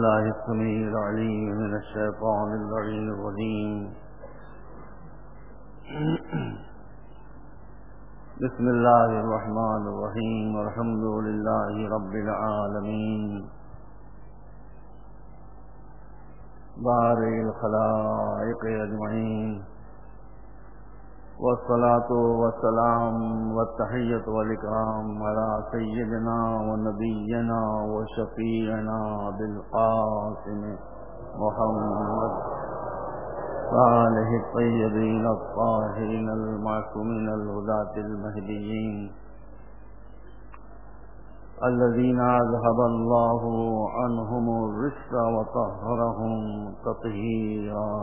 بالله السميع العليم من الشيطان اللعين الرجيم. بسم الله الرحمن الرحيم. والحمد لله رب العالمين بارئ الخلائق أجمعين، والصلاة والسلام والتحية والإكرام على سيدنا ونبينا وشفيعنا بالقاسم محمد صالح الطيبين الطاهرين المعصومين الهداة المهديين الذين أذهب الله عنهم الرجس وطهرهم تطهيرا.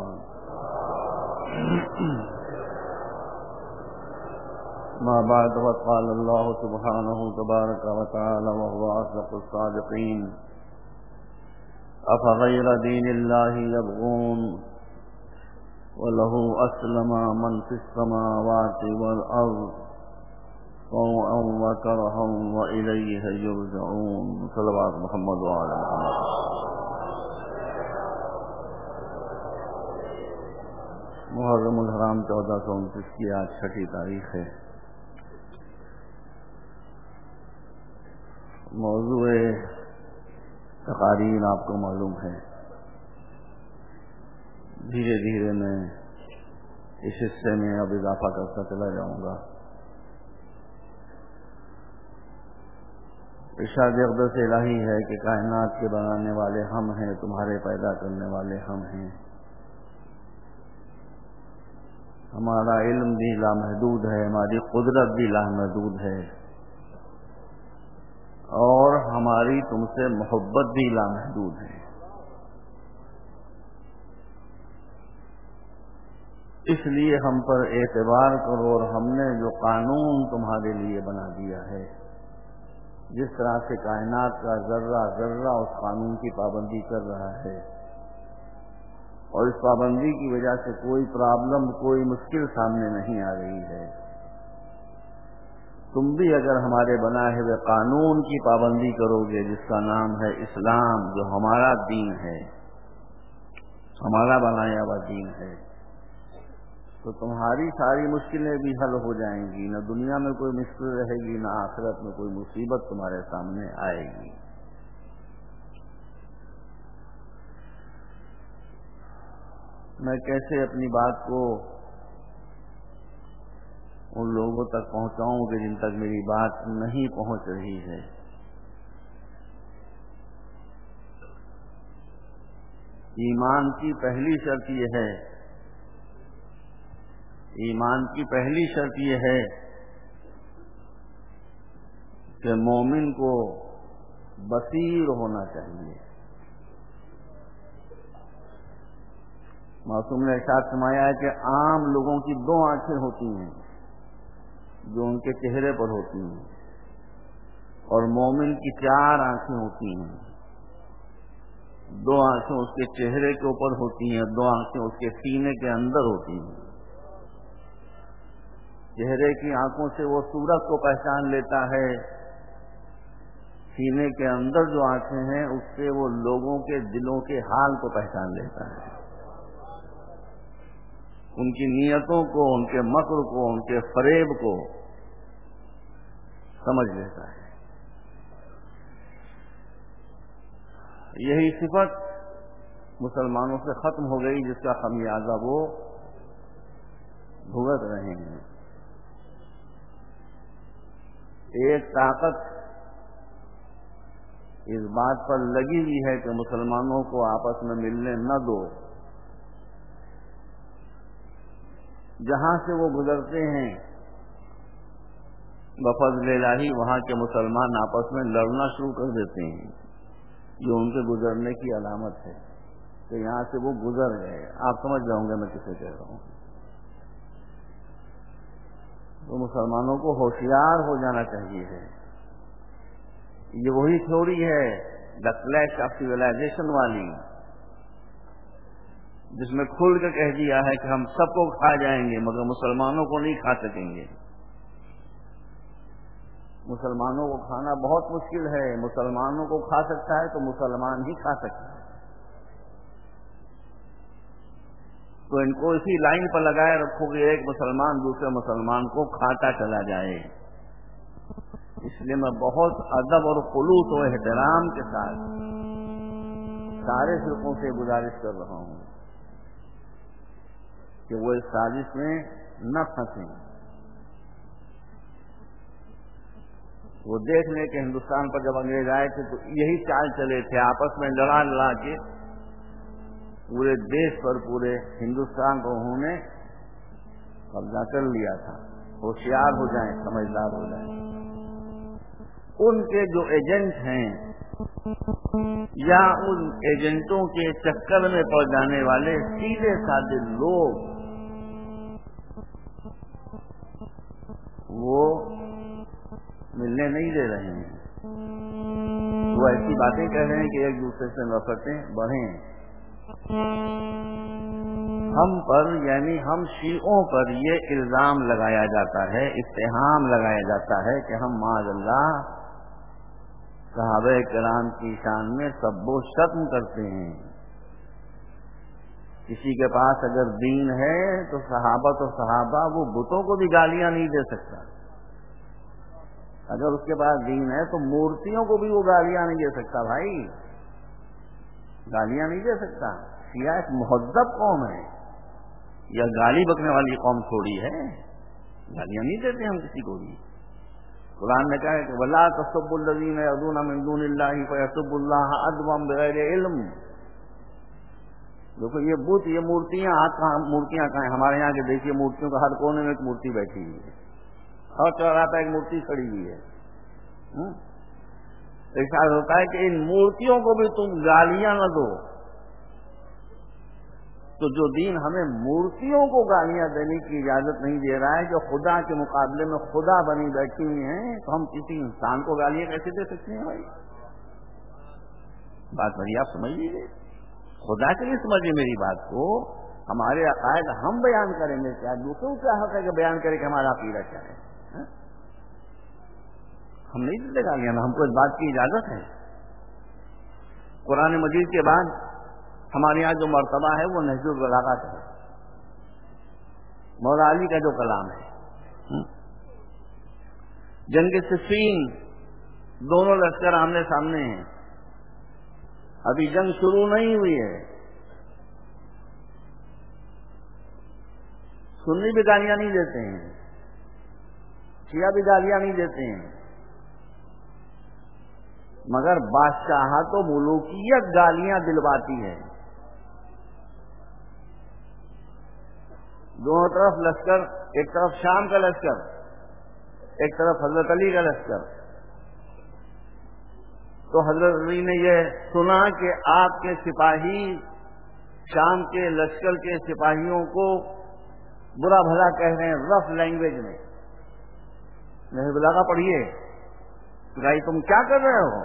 ما بعد، وقال الله سبحانه تبارك وتعالى وهو أصدق الصادقين: أفغير دين الله يبغون وله أسلم من في السماوات والأرض طوعا وكرها وإليه يرجعون. صلوات محمد وعلى محمد. محرم الحرام 1429 کی آج چھٹی تاریخ ہے. موضوع تقاریر آپ کو معلوم ہے. دھیرے دھیرے میں اس حصے میں اب اضافہ کرتا چلا جاؤں گا. ارشاد اقدس الہی ہے کہ کائنات کے بنانے والے ہم ہیں، تمہارے پیدا کرنے والے ہم ہیں. ہمارا علم بھی لامحدود ہے، ہماری قدرت بھی لامحدود ہے، اور ہماری تم سے محبت بھی لامحدود ہے. اس لیے ہم پر اعتبار کرو، اور ہم نے جو قانون تمہارے لیے بنا دیا ہے، جس طرح سے کائنات کا ذرہ ذرہ اس قانون کی پابندی کر رہا ہے، اور اس پابندی کی وجہ سے کوئی پرابلم، کوئی مشکل سامنے نہیں آ رہی ہے. تم بھی اگر ہمارے بنائے ہوئے قانون کی پابندی کرو گے، جس کا نام ہے اسلام، جو ہمارا دین ہے، ہمارا بنایا ہوا دین ہے، تو تمہاری ساری مشکلیں بھی حل ہو جائیں گی. نہ دنیا میں کوئی مشکل رہے گی، نہ آخرت میں کوئی مصیبت تمہارے سامنے آئے گی. میں کیسے اپنی بات کو ان لوگوں تک پہنچاؤں کہ جن تک میری بات نہیں پہنچ رہی ہے. ایمان کی پہلی شرط یہ ہے، ایمان کی پہلی شرط یہ ہے کہ مومن کو بصیر ہونا چاہیے. معصوم نے ارشاد فرمایا ہے کہ عام لوگوں کی 2 آنکھیں ہوتی ہیں جو ان کے چہرے پر ہوتی ہیں، اور مومن کی 4 آنکھیں ہوتی ہیں. 2 آنکھیں اس کے چہرے کے اوپر ہوتی ہیں، 2 آنکھیں اس کے سینے کے اندر ہوتی ہیں. چہرے کی آنکھوں سے وہ صورت کو پہچان لیتا ہے، سینے کے اندر جو آنکھیں ہیں اس سے وہ لوگوں کے دلوں کے حال کو پہچان لیتا ہے، ان کی نیتوں کو، ان کے مکر کو، ان کے فریب کو سمجھ لیتا ہے. یہی صفت مسلمانوں سے ختم ہو گئی، جس کا خمیازہ وہ بھگت رہے ہیں. ایک طاقت اس بات پر لگی ہوئی ہے کہ مسلمانوں کو آپس میں ملنے نہ دو. جہاں سے وہ گزرتے ہیں بفضل الہی وہاں کے مسلمان آپس میں لڑنا شروع کر دیتے ہیں. یہ ان کے گزرنے کی علامت ہے کہ یہاں سے وہ گزر گئے. آپ سمجھ جاؤں گے میں کسے کہہ رہا ہوں. تو مسلمانوں کو ہوشیار ہو جانا چاہیے ہے. یہ وہی تھیوری ہے دا کلیش آف سیولائزیشن والی، جس میں کھل کے کہہ دیا ہے کہ ہم سب کو کھا جائیں گے مگر مسلمانوں کو نہیں کھا سکیں گے. مسلمانوں کو کھانا بہت مشکل ہے. مسلمانوں کو کھا سکتا ہے تو مسلمان ہی کھا سکتا ہے. تو इनको इसी लाइन पर लगाए रखो कि एक मुसलमान दूसरे मुसलमान को खाता चला जाए। इसलिए मैं बहुत अदब और खुलूस और एहतराम के साथ सारे फिरकों से गुजारिश कर रहा हूं कि वो इस साजिश में न फंसें। वो देख ले कि हिंदुस्तान पर जब अंग्रेज आए थे तो यही चाल चले थे, आपस में लड़ा लड़ा के पूरे देश पर, पूरे हिंदुस्तान को उन्होंने कब्जा कर लिया था। होशियार हो जाएं, समझदार हो जाएं। उनके जो एजेंट हैं या उन एजेंटों के चक्कर में पड़ जाने वाले सीधे साधे लोग, वो मिलने नहीं दे रहे हैं। वो ऐसी बातें कह रहे हैं कि एक दूसरे से नफरतें बढ़ें। हम पर यानी हम शीओं पर ये इल्जाम लगाया जाता है, इत्तेहाम लगाया जाता है कि हम माअल्लाह सहाबे किराम की शान में सब्बो शत्म करते हैं। किसी के पास अगर दीन है तो सहाबा तो सहाबा, वो बुतों को भी गालियां नहीं दे सकता। अगर उसके पास दीन है तो मूर्तियों को भी वो गालियां नहीं दे सकता। भाई गालियां नहीं दे सकता। शिया एक मुहद्दब कौम है, या गाली बकने वाली कौम थोड़ी है। गालियां नहीं देते हम किसी को भी। कुरान ने कहा है कि वला तसब्बुल्लज़ीना यदूना मिन दूनिल्लाहि फयसब्बुल्लाह अदवम बिगैरि इल्म। देखो ये बुत, ये मूर्तियां कहाँ हैं? हमारे यहाँ के देखिए मूर्तियों का हर कोने में एक मूर्ति बैठी हुई है, और चौराहा पर एक मूर्ति खड़ी हुई है। ऐसा होता है कि इन मूर्तियों को भी तुम गालियां न दो। तो जो दीन हमें मूर्तियों को गालियां देने की इजाजत नहीं दे रहा है, जो खुदा के मुकाबले में खुदा बनी बैठी हुई हैं, तो हम किसी इंसान को गालियां कैसे दे सकते हैं? भाई बात बड़ी आप समझ लीजिए, खुदा के लिए समझिए मेरी बात को। हमारे अकायद हम बयान करेंगे क्या? दूसरों क्या हक है कि बयान करें कि हमारा अकीदा क्या है? हम नहीं देते गालियां, हमको इस बात की इजाजत है। कुरान मजीद के बाद हमारे यहाँ जो मर्तबा है वो नहजुल बलागा का है, मौला अली का जो कलाम है। जंग सिफ़ीन दोनों लश्कर आमने सामने हैं, अभी जंग शुरू नहीं हुई है। सुन्नी भी गालियां नहीं देते हैं, शिया भी गालियां नहीं देते हैं, मगर बादशाहत तो मुलूकियत गालियां दिलवाती है। दोनों तरफ लश्कर, एक तरफ शाम का लश्कर, एक तरफ हजरत अली का लश्कर। तो हजरत अली ने यह सुना कि आपके सिपाही शाम के लश्कर के सिपाहियों को बुरा भला कह रहे हैं, रफ लैंग्वेज में। नहीं बुलागा पढ़िए, भाई तुम क्या कर रहे हो?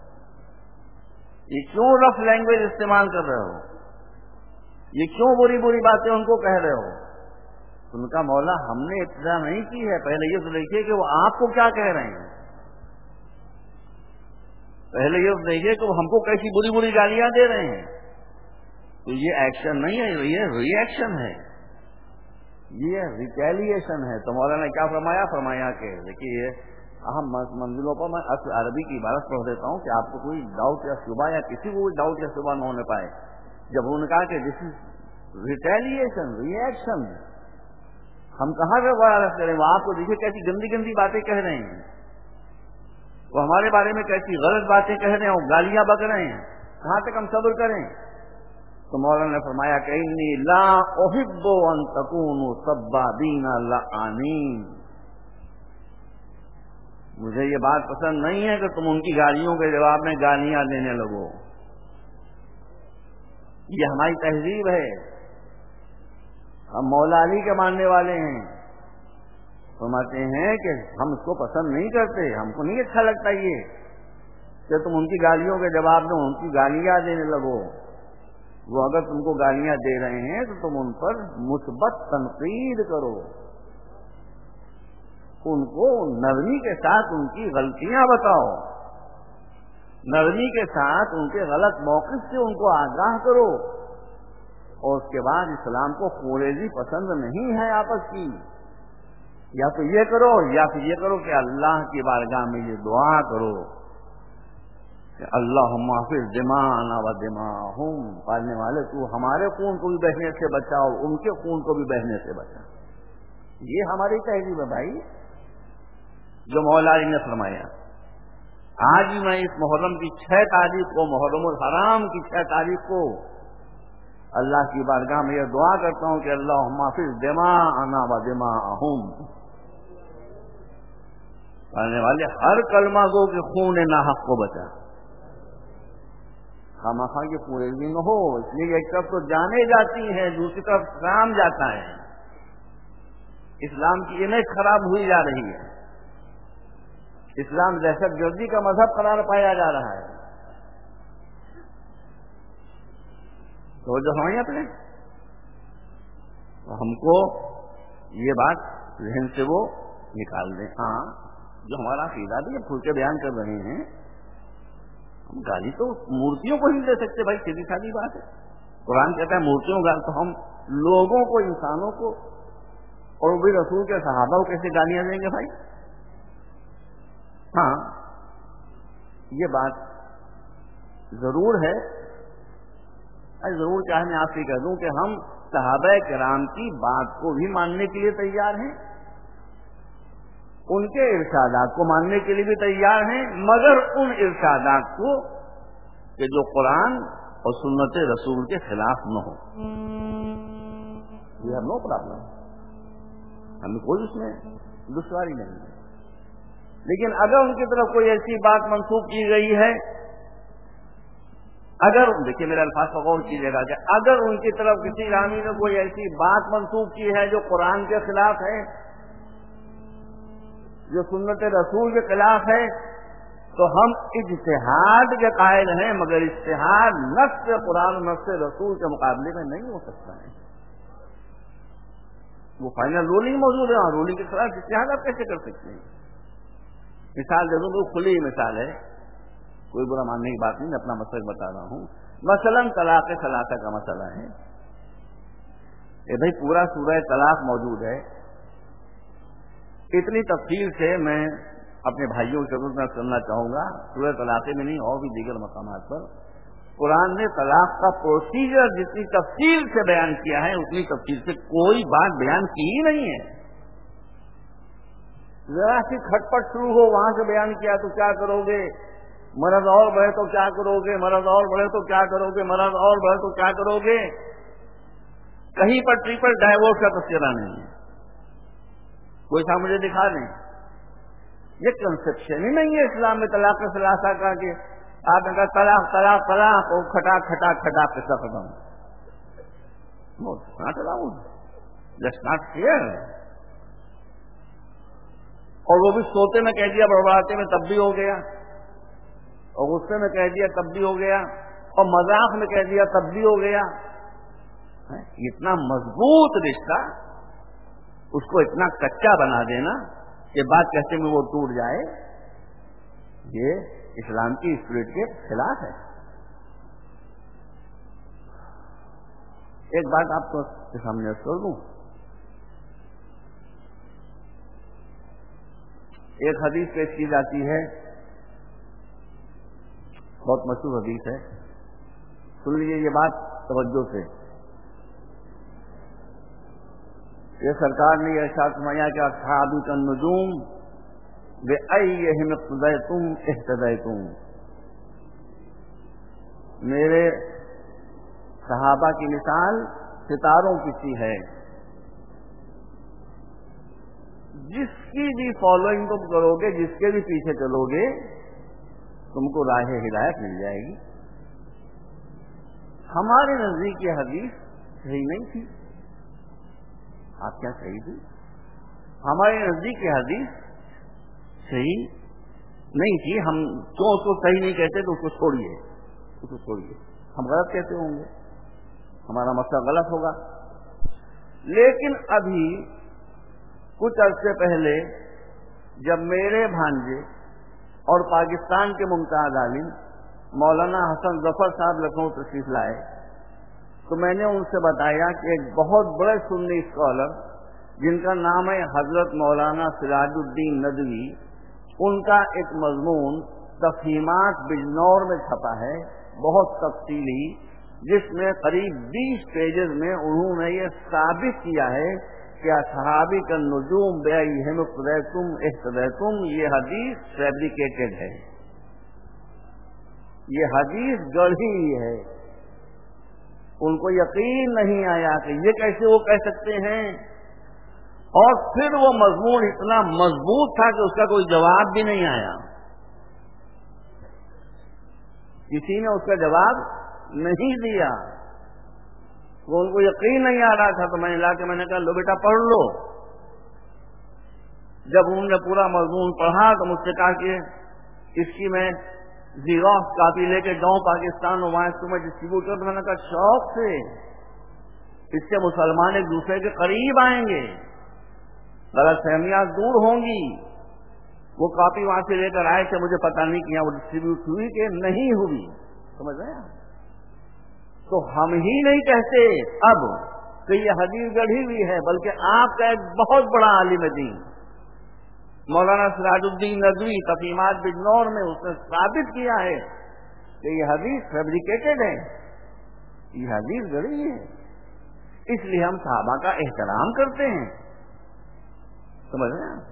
ये क्यों रफ लैंग्वेज इस्तेमाल कर रहे हो? ये क्यों बुरी बुरी बातें उनको कह रहे हो? उनका मौला हमने इब्तिदा नहीं की है, पहले ये तो देखिए कि वो आपको क्या कह रहे हैं। पहले ये तो देखिए कि वो हमको कैसी बुरी बुरी गालियां दे रहे हैं। तो ये एक्शन नहीं है, ये रिएक्शन है, ये रिटेलिएशन है। तो मौला ने क्या फरमाया कि देखिए अहम मंजिलों पर मैं अरबी की इबारत पढ़ देता हूँ कि आपको कोई डाउट या शुबा या किसी को कोई डाउट या शुबा न होने पाए। जब उन्होंने कहा कि दिस इज रिटेलिएशन, रिएक्शन, हम कहाँ पे वायरस करें? वो आपको देखिए कैसी गंदी गंदी बातें कह रहे हैं, वो हमारे बारे में कैसी गलत बातें कह रहे हैं, वो गालियां बक रहे हैं, कहाँ तक हम सब्र करें? तो मौलाना ने फरमाया कि इन्नी ला उहिब्बु अन तकूनु सब्बाबीना लआनीन, मुझे ये बात पसंद नहीं है कि तुम उनकी गालियों के जवाब में गालियां देने लगो। ये हमारी तहजीब है, हम मौला अली के मानने वाले हैं। फरमाते हैं कि हम इसको पसंद नहीं करते, हमको नहीं अच्छा लगता ये कि तुम उनकी गालियों के जवाब में उनकी गालियां देने लगो। वो अगर तुमको गालियां दे रहे हैं तो तुम उन पर मुस्बत तनकीद करो, उनको नरमी के साथ उनकी गलतियां बताओ, नरमी के साथ उनके गलत मौक़िफ़ से उनको आगाह करो, اور اس کے بعد اسلام کو خوریزی پسند نہیں ہے آپس کی. یا تو یہ کرو یا پھر یہ کرو کہ اللہ کی بارگاہ میں یہ دعا کرو کہ اللہم احفظ دماءنا و دماءہم، پالنے والے تو ہمارے خون کو بھی بہنے سے بچا اور ان کے خون کو بھی بہنے سے بچا. یہ ہماری تہذیب ہے بھائی، جو مولا علی نے فرمایا. آج میں اس محرم کی 6 تاریخ کو، محرم الحرام کی 6 تاریخ کو اللہ کی بارگاہ میں یہ دعا کرتا ہوں کہ اللہم احفظ دماءنا و دماءہم، پالنے والے ہر کلمہ گو کے خون ناحق کو بچا. خامخواہ کے پورے بھی نہ ہو، اس لیے ایک طرف تو جانے جاتی ہیں، دوسری طرف اسلام جاتا ہے. اسلام کی امیج خراب ہوئی جا رہی ہے. اسلام دہشت گردی کا مذہب قرار پایا جا رہا ہے. تو جو ہمیں اپنے ہم کو یہ بات ذہن سے وہ نکال دیں. ہاں، جو ہمارا عقیدہ بھی کھل کے بیان کر رہے ہیں، ہم گالی تو مورتیوں کو ہی دے سکتے بھائی، سیدھی سادی بات ہے. قرآن کہتا ہے مورتیوں گال، تو ہم لوگوں کو، انسانوں کو، اور بھی رسول کے صحابہ کو کیسے گالیاں دیں گے بھائی؟ ہاں، یہ بات ضرور ہے. ضرور چاہے میں آپ سے کہہ دوں کہ ہم صحابہ کرام کی بات کو بھی ماننے کے لیے تیار ہیں، ان کے ارشادات کو ماننے کے لیے بھی تیار ہیں، مگر ان ارشادات کو کہ جو قرآن اور سنت رسول کے خلاف نہ ہو. یہ نو پرابلم، ہمیں کوئی اس میں دشواری نہیں ہے. لیکن اگر ان کی طرف کوئی ایسی بات منسوخ کی گئی ہے، اگر دیکھیے میرے الفاظ کو غور کیجیے گا کہ اگر ان کی طرف کسی رامی نے کوئی ایسی بات منسوخ کی ہے جو قرآن کے خلاف ہے، جو سنت رسول کے خلاف ہے، تو ہم اجتہاد کے قائل ہیں، مگر اجتہاد نص قرآن نص رسول کے مقابلے میں نہیں ہو سکتا ہے. وہ فائنل رولنگ موجود ہے، اور رولنگ کے خلاف اجتہاد آپ کیسے کر سکتے ہیں؟ مثال دے دوں تو کھلی مثال ہے، کوئی برا ماننے کی بات نہیں، میں اپنا مسئلہ بتا رہا ہوں. مثلا طلاق ثلاثہ کا مسئلہ ہے. بھائی پورا سورہ طلاق موجود ہے. اتنی تفصیل سے میں اپنے بھائیوں کی ضرورت میں کرنا چاہوں گا، سورہ طلاق میں نہیں اور بھی دیگر مقامات پر قرآن نے طلاق کا پروسیجر جتنی تفصیل سے بیان کیا ہے اتنی تفصیل سے کوئی بات بیان کی ہی نہیں ہے. ذرا سی کھٹپٹ شروع ہو وہاں سے بیان کیا تو کیا کرو گے، مرض اور بڑھے تو کیا کرو گے، مرض اور بڑھے تو کیا کرو گے، مرض اور بڑھے تو کیا کرو گے. کہیں پر ٹریپل ڈائیورس کا تذکرہ نہیں ہے. کوئی سا مجھے دکھا دیں. یہ کنسپشن ہی نہیں ہے اسلام میں طلاق ثلاثہ کا کہ آپ نے کہا طلاق طلاق طلاق اور کھٹا کھٹا کھٹا کے سب ختم. Not allowed, that's not fair. اور وہ بھی سوتے میں کہہ دیا، بڑبڑاتے میں تب بھی ہو گیا، اور غصے میں کہہ دیا تب بھی ہو گیا، اور مذاق میں کہہ دیا تب بھی ہو گیا. اتنا مضبوط رشتہ اس کو اتنا کچا بنا دینا کہ بات کہتے میں وہ ٹوٹ جائے، یہ اسلام کی اسپرٹ کے خلاف ہے. ایک بات آپ کو سامنے کر دوں. ایک حدیث پیش کی جاتی ہے، بہت مشہور حدیث ہے، سن لیجیے یہ بات توجہ سے. یہ سرکار نے یہ ارشاد فرمایا کہ اصحابی النجوم بأیہم اقتدیتم اہتدیتم، میرے صحابہ کی مثال ستاروں کی سی ہے، جس کی بھی فالوئنگ تم کرو گے، جس کے بھی پیچھے چلو گے، تم کو راہ ہدایت مل جائے گی. ہمارے نزدیک یہ حدیث صحیح نہیں تھی. آپ کیا صحیح تھی؟ ہمارے نزدیک یہ حدیث صحیح نہیں تھی. ہم جو اس کو صحیح نہیں کہتے تو اس کو چھوڑیے، اس کو چھوڑیے. ہم غلط کہتے ہوں گے، ہمارا مسئلہ غلط ہوگا. لیکن ابھی کچھ عرصے پہلے جب میرے بھانجے اور پاکستان کے ممتاز عالم مولانا حسن ظفر صاحب لکھنؤ تشریف لائے تو میں نے ان سے بتایا کہ ایک بہت بڑے سنی اسکالر جن کا نام ہے حضرت مولانا سراج الدین ندوی، ان کا ایک مضمون تفہیمات بجنور میں چھپا ہے بہت تفصیلی، جس میں قریب 20 پیجز میں انہوں نے یہ ثابت کیا ہے کہ اصحابی کا نجوم بأیہم اقتدیتم اہتدیتم، یہ حدیث فیبریکیٹڈ ہے، یہ حدیث گڑھی ہے۔ ان کو یقین نہیں آیا کہ یہ کیسے وہ کہہ سکتے ہیں، اور پھر وہ مضمون اتنا مضبوط تھا کہ اس کا کوئی جواب بھی نہیں آیا، کسی نے اس کا جواب نہیں دیا، وہ ان کو یقین نہیں آ رہا تھا۔ تو میں نے لا کے میں نے کہا لو بیٹا پڑھ لو۔ جب انہوں نے پورا مضمون پڑھا تو مجھ سے کہا کہ اس کی میں زیروکس کاپی لے کے جاؤں پاکستان اور وہاں اس کو میں ڈسٹریبیوٹ کروں۔ تو میں نے کہا شوق سے، اس سے مسلمان ایک دوسرے کے قریب آئیں گے، غلط فہمیاں دور ہوں گی۔ وہ کاپی وہاں سے لے کر آئے تھے، مجھے پتا نہیں کہ وہ ڈسٹریبیوٹ ہوئی کہ نہیں ہوئی، سمجھ رہے ہیں؟ تو ہم ہی نہیں کہتے اب کہ یہ حدیث گڑھی ہوئی ہے، بلکہ آپ کا ایک بہت بڑا عالم دین مولانا سراج الدین ندوی تفہیمات بجنور میں اس نے ثابت کیا ہے کہ یہ حدیث فیبریکیٹڈ ہے، یہ حدیث گڑھی ہے۔ اس لیے ہم صحابہ کا احترام کرتے ہیں، سمجھ رہے ہیں؟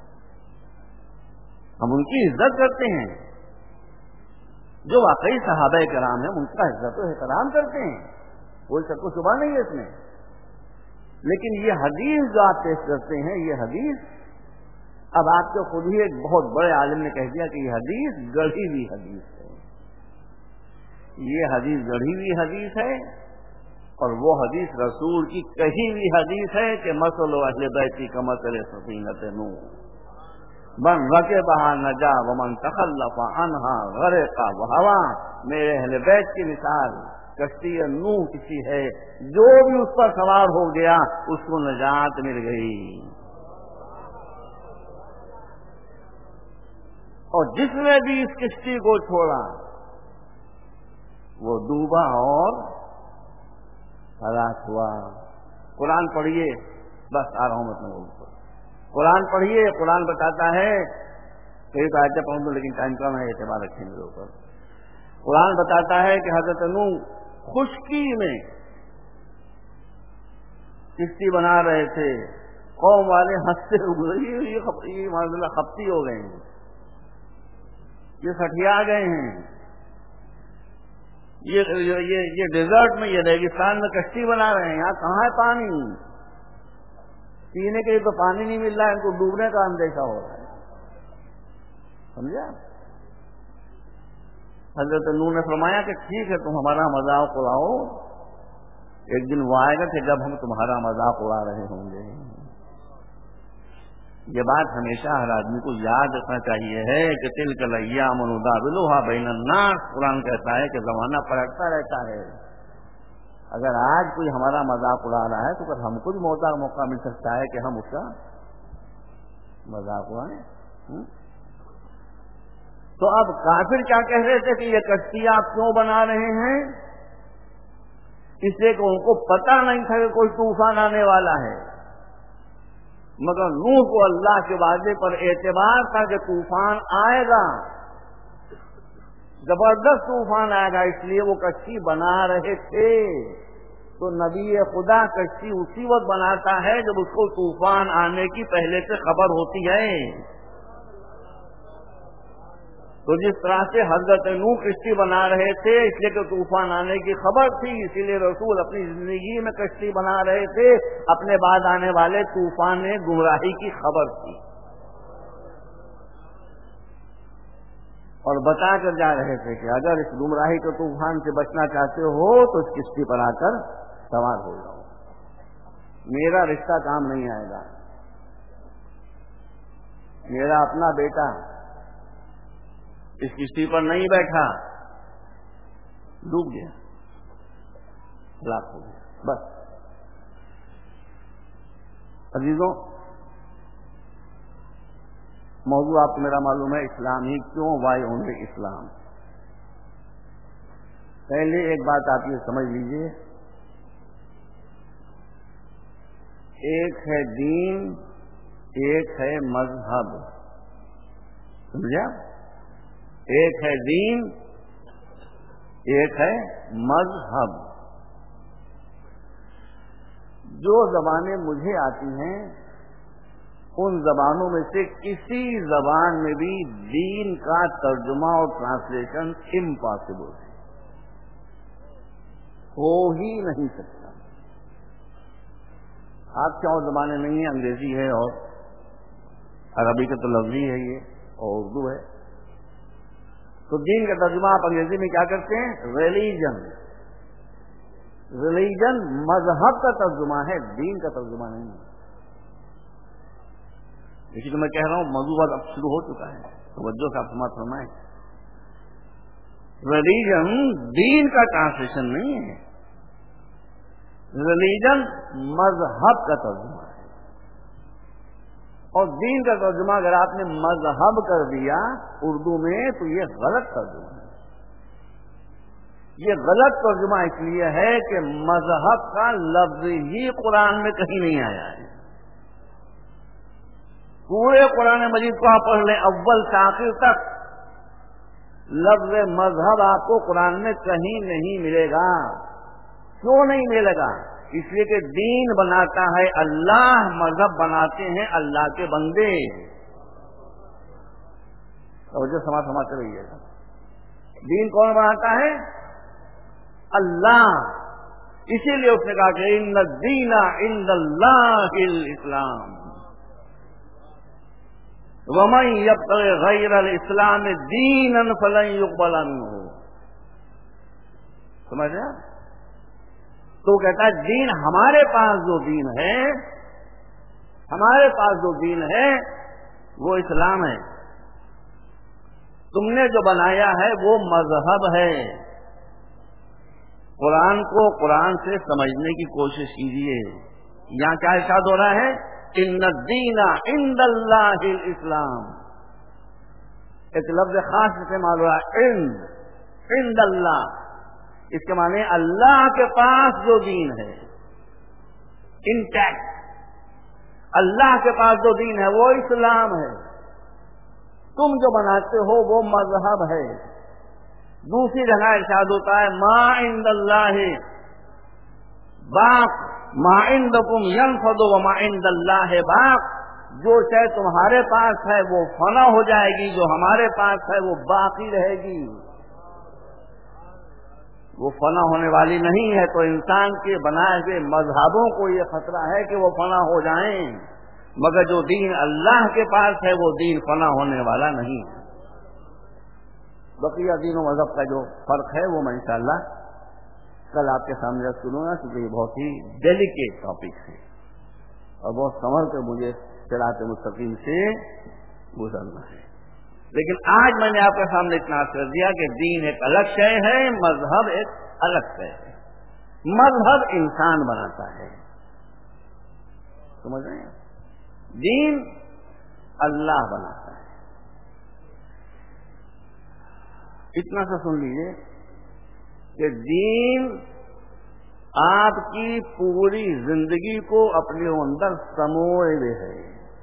ہم ان کی عزت کرتے ہیں، جو واقعی صحابہ کرام ہیں ان کا عزت و احترام کرتے ہیں، کوئی شک و شبہ نہیں ہے اس میں۔ لیکن یہ حدیث جو آپ پیش کرتے ہیں، یہ حدیث اب آپ کو خود ہی ایک بہت بڑے عالم نے کہہ دیا کہ یہ حدیث گڑھی ہوئی حدیث ہے، یہ حدیث گڑھی ہوئی حدیث ہے، اور وہ حدیث رسول کی کہی ہوئی حدیث ہے کہ مثل اہل بیتی کمثل سفینۃ نوح من رکبھا نجا ومن تخلف عنہا غرق وہوا۔ میرے اہل بیت کی مثال کشتی نوح کسی ہے، جو بھی اس پر سوار ہو گیا اس کو نجات مل گئی، اور جس نے بھی اس کشتی کو چھوڑا وہ ڈوبا اور ہلاک ہوا۔ قرآن پڑھیے، بس آ رہا ہوں مطلب قرآن پڑھیے، قرآن بتاتا ہے، کئی آیتیں پڑھوں گا لیکن ٹائم کم ہے، اعتبار رکھیں میرے اوپر۔ قرآن بتاتا ہے کہ حضرت نوح خشکی میں کشتی بنا رہے تھے، قوم والے ہنستے ہوئے یہ خپتی ہو گئے ہیں، یہ سٹھیا گئے ہیں، یہ ڈیزرٹ میں، یہ ریگستان میں کشتی بنا رہے ہیں، یہاں کہاں ہے پانی، پینے کے لیے تو پانی نہیں مل رہا ہے، ان کو ڈوبنے کا اندیشہ ہو رہا ہے، سمجھا؟ حضرت نوح نے فرمایا کہ ٹھیک ہے تم ہمارا مذاق اڑاؤ، ایک دن وہ آئے گا کہ جب ہم تمہارا مذاق اڑا رہے ہوں گے۔ یہ بات ہمیشہ ہر آدمی کو یاد رکھنا چاہیے ہے کہ تلک الایام نداولها بین الناس۔ قرآن کہتا ہے کہ زمانہ پلٹتا رہتا ہے، اگر آج کوئی ہمارا مذاق اڑا رہا ہے تو پھر ہم کو بھی موقع مل سکتا ہے کہ ہم اس کا مذاق اڑائیں۔ تو اب کافر کیا کہہ رہے تھے کہ یہ کشتی آپ کیوں بنا رہے ہیں؟ اس لیے کہ ان کو پتہ نہیں تھا کہ کوئی طوفان آنے والا ہے، مگر نوح کو اللہ کے وعدے پر اعتبار تھا کہ طوفان آئے گا، زبردست طوفان آئے گا، اس لیے وہ کشتی بنا رہے تھے۔ تو نبی خدا کشتی اسی وقت بناتا ہے جب اس کو طوفان آنے کی پہلے سے خبر ہوتی ہے۔ تو جس طرح سے حضرت نوح کشتی بنا رہے تھے اس لیے کہ طوفان آنے کی خبر تھی، اسی لیے رسول اپنی زندگی میں کشتی بنا رہے تھے، اپنے بعد آنے والے طوفان گمراہی کی خبر تھی، اور بتا کر جا رہے تھے کہ اگر اس گمراہی کے طوفان سے بچنا چاہتے ہو تو اس کشتی پر آ کر سوار ہو جاؤ، میرا رشتہ کام نہیں آئے گا، میرا اپنا بیٹا اس کشتی پر نہیں بیٹھا، ڈوب گیا، ہلاک ہو گیا۔ بس عزیزوں، موضوع آپ کو میرا معلوم ہے، اسلام ہی کیوں، وائی اونلی اسلام۔ پہلے ایک بات آپ یہ سمجھ لیجئے ایک ہے دین، ایک ہے مذہب. سمجھا؟ ایک ہے دین، ایک ہے مذہب. جو زبانیں مجھے آتی ہیں ان زبانوں میں سے کسی زبان میں بھی دین کا ترجمہ اور ٹرانسلیشن امپاسبل ہے، ہو ہی نہیں سکتا. آپ کیا اور زبانیں نہیں ہیں، انگریزی ہے اور عربی کا تو لفظی ہے یہ، اور اردو ہے. تو دین کا ترجمہ آپ انگریزی میں کیا کرتے ہیں؟ ریلیجن. ریلیجن مذہب کا ترجمہ ہے، دین کا ترجمہ نہیں ہے. لیکن تو میں کہہ رہا ہوں موضوع اب شروع ہو چکا ہے، توجہ سے آپ سماعت فرمائیں. ریلیجن دین کا ٹرانسلیشن نہیں ہے، ریلیجن مذہب کا ترجمہ ہے. اور دین کا ترجمہ اگر آپ نے مذہب کر دیا اردو میں تو یہ غلط ترجمہ ہے. یہ غلط ترجمہ اس لیے ہے کہ مذہب کا لفظ ہی قرآن میں کہیں نہیں آیا ہے. پورے قرآن مجید کو آپ پڑھ لیں اول سے آخر تک، لفظ مذہب آپ کو قرآن میں کہیں نہیں ملے گا. کیوں نہیں ملے گا؟ اس لیے کہ دین بناتا ہے اللہ، مذہب بناتے ہیں اللہ کے بندے. توجہ سماعت رہیے گا. دین کون بناتا ہے؟ اللہ. اسی لیے اس نے کہا کہ ان الدین عند اللہ الاسلام ومن یبتغ غیر الاسلام دینا فلن یقبل منہ. سمجھ رہے؟ تو کہتا ہے دین ہمارے پاس جو دین ہے، ہمارے پاس جو دین ہے وہ اسلام ہے. تم نے جو بنایا ہے وہ مذہب ہے. قرآن کو قرآن سے سمجھنے کی کوشش کیجیے. یہاں کیا ارشاد ہو رہا ہے؟ ان الدین عند اللہ الاسلام. ایک لفظ خاص استعمال ہو رہا ہے، عند اللہ. اس کے معنی اللہ کے پاس جو دین ہے انٹیکٹ، اللہ کے پاس جو دین ہے وہ اسلام ہے. تم جو بناتے ہو وہ مذہب ہے. دوسری جگہ ارشاد ہوتا ہے ما عند اللہ باق ما عندکم ينفد وما عند اللہ باق. جو شے تمہارے پاس ہے وہ فنا ہو جائے گی، جو ہمارے پاس ہے وہ باقی رہے گی. وہ فنا ہونے والی نہیں ہے. تو انسان کے بنائے ہوئے مذہبوں کو یہ خطرہ ہے کہ وہ فنا ہو جائیں، مگر جو دین اللہ کے پاس ہے وہ دین فنا ہونے والا نہیں ہے. بقیہ دین و مذہب کا جو فرق ہے وہ میں انشاءاللہ کل آپ کے سامنے سنوں گا، کیونکہ یہ بہت ہی ڈیلیکیٹ ٹاپک ہے اور بہت سنبھل کر مجھے صراط مستقیم سے گزرنا ہے. لیکن آج میں نے آپ کے سامنے اتنا کر دیا کہ دین ایک الگ شے ہے، مذہب ایک الگ شے ہے. مذہب انسان بناتا ہے، سمجھ رہے ہیں؟ دین اللہ بناتا ہے. اتنا سا سن لیجیے کہ دین آپ کی پوری زندگی کو اپنے اندر سموئے ہوئے ہے.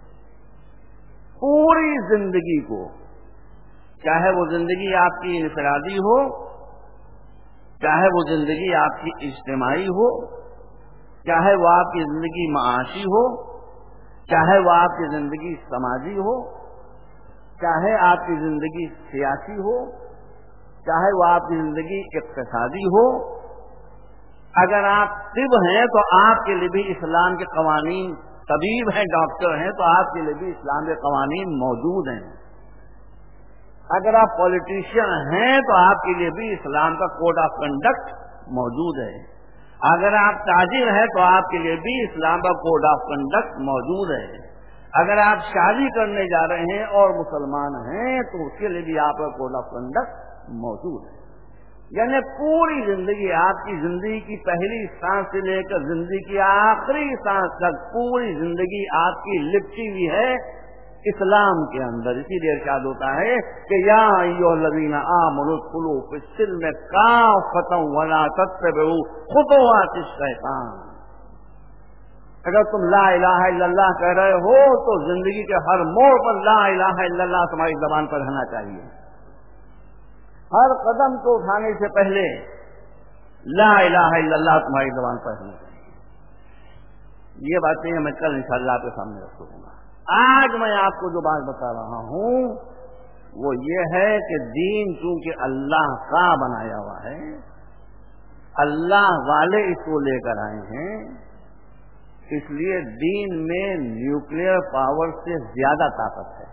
پوری زندگی کو، چاہے وہ زندگی آپ کی انفرادی ہو، چاہے وہ زندگی آپ کی اجتماعی ہو، چاہے وہ آپ کی زندگی معاشی ہو، چاہے وہ آپ کی زندگی سماجی ہو، چاہے آپ کی زندگی سیاسی ہو، چاہے وہ آپ کی زندگی اقتصادی ہو. اگر آپ طب ہیں تو آپ کے لیے بھی اسلام کے قوانین، طبیب ہیں، ڈاکٹر ہیں تو آپ کے لیے بھی اسلام کے قوانین موجود ہیں. اگر آپ پولیٹیشین ہیں تو آپ کے لیے بھی اسلام کا کوڈ آف کنڈکٹ موجود ہے. اگر آپ تاجر ہیں تو آپ کے لیے بھی اسلام کا کوڈ آف کنڈکٹ موجود ہے. اگر آپ شادی کرنے جا رہے ہیں اور مسلمان ہیں تو اس کے لیے بھی آپ کا کوڈ آف کنڈکٹ موجود ہے. یعنی پوری زندگی، آپ کی زندگی کی پہلی سانس سے لے کر زندگی کی آخری سانس تک پوری زندگی آپ کی لپٹی ہوئی ہے اسلام کے اندر. اسی لیے ارشاد ہوتا ہے کہ یا ایھا الذین آمنوا ادخلوا فی السلم کافۃ ولا تتبعوا خطوات الشیطان. اگر تم لا الہ الا اللہ کہہ رہے ہو تو زندگی کے ہر موڑ پر لا الہ الا اللہ تمہاری زبان پر رہنا چاہیے. ہر قدم کو اٹھانے سے پہلے لا الہ الا اللہ تمہاری زبان پر رہنا چاہیے. یہ باتیں میں کل انشاءاللہ آپ کے سامنے رکھ دوں گا. آج میں آپ کو جو بات بتا رہا ہوں وہ یہ ہے کہ دین چونکہ اللہ کا بنایا ہوا ہے, اللہ والے اس کو لے کر آئے ہیں, اس لیے دین میں نیوکلیئر پاور سے زیادہ طاقت ہے.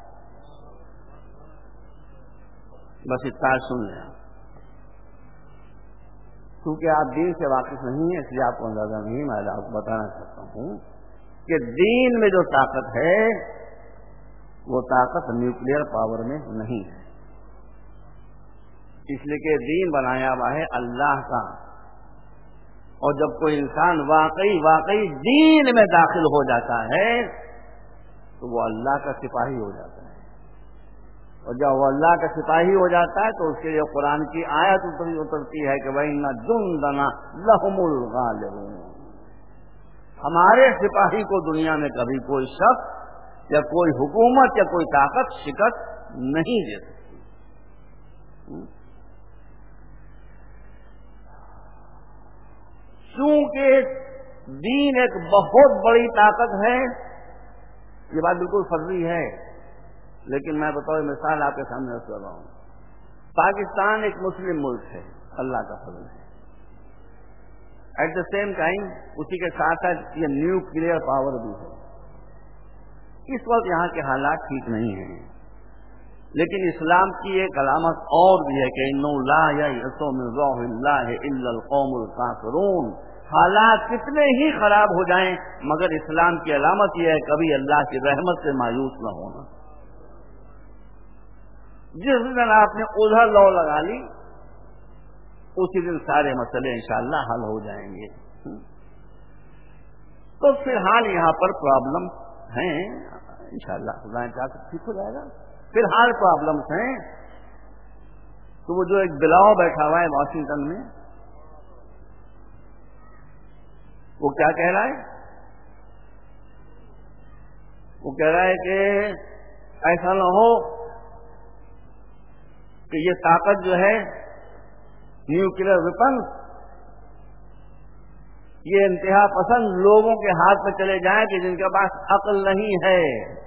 بس اتنا سن لیں. کیونکہ آپ دین سے واقف نہیں ہیں اس لیے آپ کو اندازہ نہیں, میں آپ کو بتانا چاہتا ہوں کہ دین میں جو طاقت ہے وہ طاقت نیوکلیئر پاور میں نہیں ہے. اس لیے کہ دین بنایا ہوا ہے اللہ کا, اور جب کوئی انسان واقعی دین میں داخل ہو جاتا ہے تو وہ اللہ کا سپاہی ہو جاتا ہے. اور جب وہ اللہ کا سپاہی ہو جاتا ہے تو اس کے لیے قرآن کی آیت اترتی ہے کہ وَإِنَّ جُنْدَنَا لَهُمُ الْغَالِبُونَ. ہمارے سپاہی کو دنیا میں کبھی کوئی شخص یا کوئی حکومت یا کوئی طاقت شکست نہیں دے سکتی. چونکہ دین ایک بہت بڑی طاقت ہے, یہ بات بالکل فرضی ہے, لیکن میں بطور مثال آپ کے سامنے رکھ رہا ہوں. پاکستان ایک مسلم ملک ہے, اللہ کا فضل ہے. ایٹ دا سیم ٹائم اسی کے ساتھ یہ نیوکلیئر پاور بھی ہے. اس وقت یہاں کے حالات ٹھیک نہیں ہیں, لیکن اسلام کی ایک علامت اور بھی ہے کہ انہ لا یئس من روح اللہ الا القوم الکافرون. حالات کتنے ہی خراب ہو جائیں مگر اسلام کی علامت یہ ہے کبھی اللہ کی رحمت سے مایوس نہ ہونا. جس دن آپ نے ادھر لو لگا لی اسی دن سارے مسئلے انشاءاللہ حل ہو جائیں گے. تو فی الحال یہاں پر پرابلم ہیں, انشاءاللہ خدا چاہے تو ٹھیک ہو جائے گا. فی الحال پرابلمس ہیں. تو وہ جو ایک بلاؤ بیٹھا ہوا ہے واشنگٹن میں, وہ کیا کہہ رہا ہے؟ وہ کہہ رہا ہے کہ ایسا نہ ہو کہ یہ طاقت جو ہے نیوکلیئر ویپنز یہ انتہا پسند لوگوں کے ہاتھ میں چلے جائیں کہ جن کے پاس عقل نہیں ہے.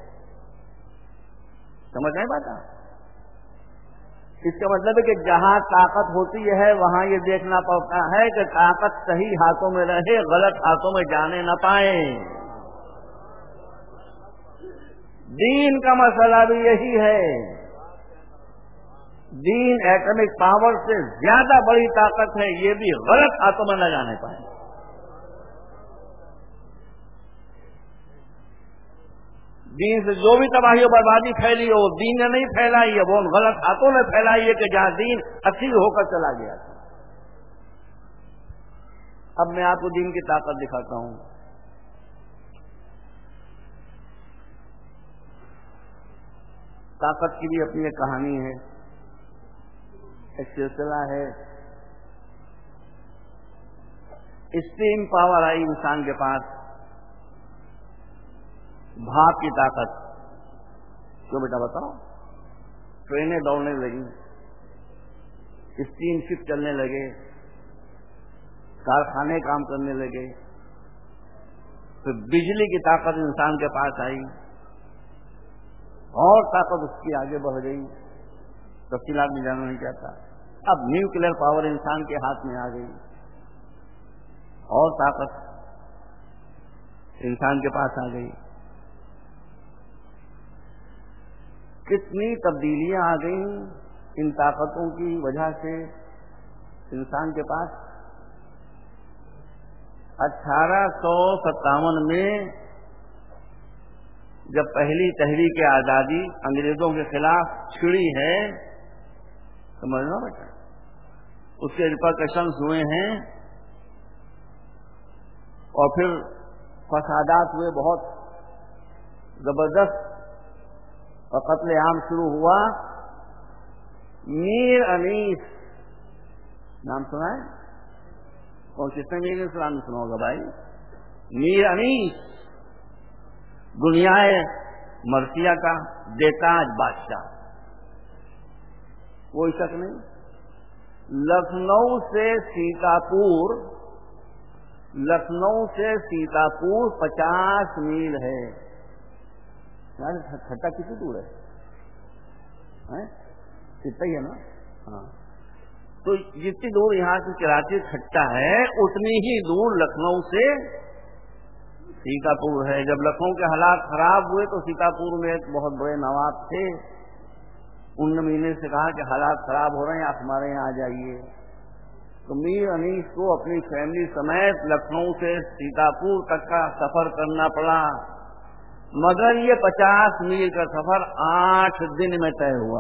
سمجھ نہیں پاتا؟ اس کا مطلب ہے کہ جہاں طاقت ہوتی ہے وہاں یہ دیکھنا پڑتا ہے کہ طاقت صحیح ہاتھوں میں رہے, غلط ہاتھوں میں جانے نہ پائے. دین کا مسئلہ بھی یہی ہے. دین ایٹمک پاور سے زیادہ بڑی طاقت ہے, یہ بھی غلط ہاتھوں میں نہ جانے پائے. دین سے جو بھی تباہی و بربادی پھیلی ہو دین نے نہیں پھیلائی ہے, وہ ان غلط ہاتھوں نے پھیلائی ہے کہ جہاں دین اسیر ہو کر چلا گیا تھا. اب میں آپ کو دین کی طاقت دکھاتا ہوں. طاقت کی بھی اپنی ایک کہانی ہے, ایک سلسلہ ہے. اسٹیم پاور آئی انسان کے پاس, بھاپ کی طاقت. کیوں بیٹا بتاؤ؟ ٹرینیں دوڑنے لگی, اسٹیم شپ چلنے لگے, کارخانے کام کرنے لگے, پھر بجلی کی طاقت انسان کے پاس آئی, اور طاقت اس کی آگے بڑھ گئی. تفصیلات میں جانا نہیں چاہتا. اب نیوکلیئر پاور انسان کے ہاتھ میں آ گئی, اور طاقت انسان کے پاس آ گئی. کتنی تبدیلیاں آ گئی ان طاقتوں کی وجہ سے انسان کے پاس. 1857 میں جب پہلی تحریک آزادی انگریزوں کے خلاف چھڑی ہے, سمجھنا بیٹا, اس کے ریپرکشنز ہوئے ہیں, اور پھر فسادات ہوئے بہت زبردست, اور قتل عام شروع ہوا. میر انیس نام سنا ہے؟ اور کس نے میر انیس نام سنا ہوگا بھائی؟ میر انیس دنیا مرثیہ کا دیتا آج بادشاہ، کوئی شک نہیں۔ لکھنؤ سے سیتاپور 50 میل ہے۔ کھٹا کتنی دور ہے؟ کتنا ہی ہے نا؟ ہاں، تو جتنی دور یہاں سے کراچی کھٹا ہے اتنی ہی دور لکھنؤ سے سیتاپور ہے۔ جب لکھنؤ کے حالات خراب ہوئے تو سیتاپور میں ایک بہت بڑے نواب تھے، ان نے میر سے کہا کہ حالات خراب ہو رہے ہیں، آپ ہمارے یہاں آ جائیے۔ تو میر انیس کو اپنی فیملی سمیت لکھنؤ سے سیتاپور تک کا سفر کرنا پڑا، مگر یہ 50 میل کا سفر 8 دن میں طے ہوا۔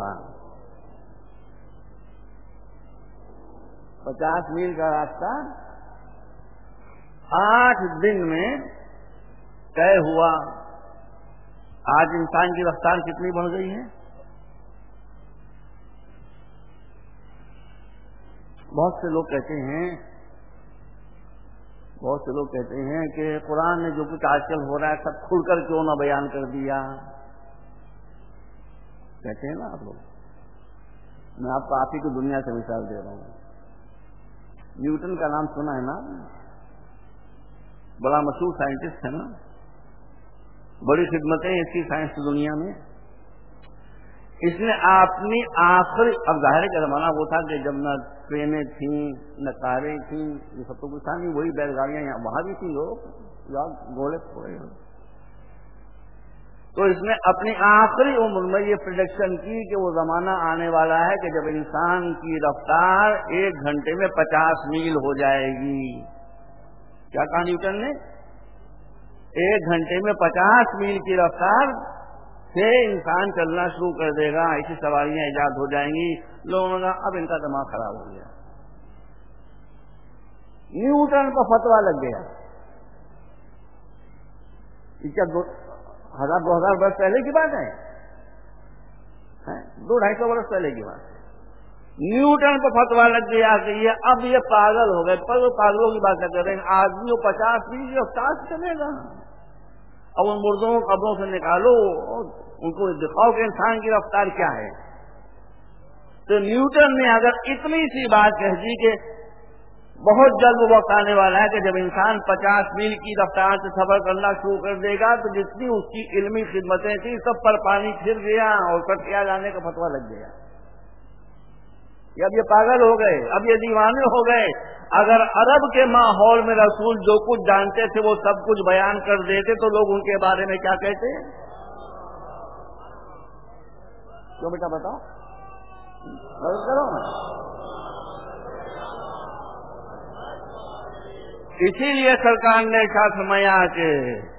50 میل کا راستہ 8 دن میں طے ہوا۔ آج انسان کی رفتار کتنی بڑھ گئی ہے؟ بہت سے لوگ کہتے ہیں کہ قرآن نے جو کچھ آج کل ہو رہا ہے سب کھل کر کیوں نہ بیان کر دیا، کہتے ہیں نا آپ لوگ۔ میں آپ کو آپ ہی کی دنیا سے مثال دے رہا ہوں۔ نیوٹن کا نام سنا ہے نا؟ بڑا مشہور سائنٹسٹ ہے نا، بڑی خدمتیں اس کی سائنس کی دنیا میں۔ اس نے اپنی آخری، اب ظاہر کا زمانہ وہ تھا کہ جب نہ ٹرینیں تھیں نہ کاریں تھیں، یہ سب تو کچھ تھا نہیں، وہی بیل گاڑیاں یہاں وہاں بھی تھیں، لوگ گھوڑے پڑے۔ تو اس نے اپنی آخری عمر میں یہ پریڈکشن کی کہ وہ زمانہ آنے والا ہے کہ جب انسان کی رفتار 1 گھنٹے میں 50 میل ہو جائے گی۔ کیا کہا نیوٹن نے؟ 1 گھنٹے میں 50 میل کی رفتار سے انسان چلنا شروع کر دے گا، ایسی سواریاں ایجاد ہو جائیں گی۔ لوگوں کا اب ان کا دماغ خراب ہو گیا، نیوٹن کو فتویٰ لگ گیا۔ یہ کیا 1000 برس پہلے کی بات ہے؟ 200-250 برس پہلے کی بات ہے۔ نیوٹن کو فتویٰ لگ گیا کہ اب یہ پاگل ہو گئے، پر وہ پاگلوں کی بات کر رہے ہیں، آدمی کو 50 میل کی رفتار سے چلے گا۔ اب ان مردوں کو قبروں سے نکالو، ان کو دکھاؤ کہ انسان کی رفتار کیا ہے۔ تو نیوٹن نے اگر اتنی سی بات کہہ دی کہ بہت جلد وقت آنے والا ہے کہ جب انسان 50 میل کی رفتار سے سفر کرنا شروع کر دے گا، تو جتنی اس کی علمی خدمتیں تھیں سب پر پانی پھر گیا اور کٹیا جانے کا فتویٰ لگ گیا۔ اب یہ پاگل ہو گئے، اب یہ دیوانے ہو گئے۔ اگر عرب کے ماحول میں رسول جو کچھ جانتے تھے وہ سب کچھ بیان کر دیتے تو لوگ ان کے بارے میں کیا کہتے؟ کیوں بیٹا بتاؤ، غلط کرو۔ اسی لیے سرکار نے ارشاد فرمایا کہ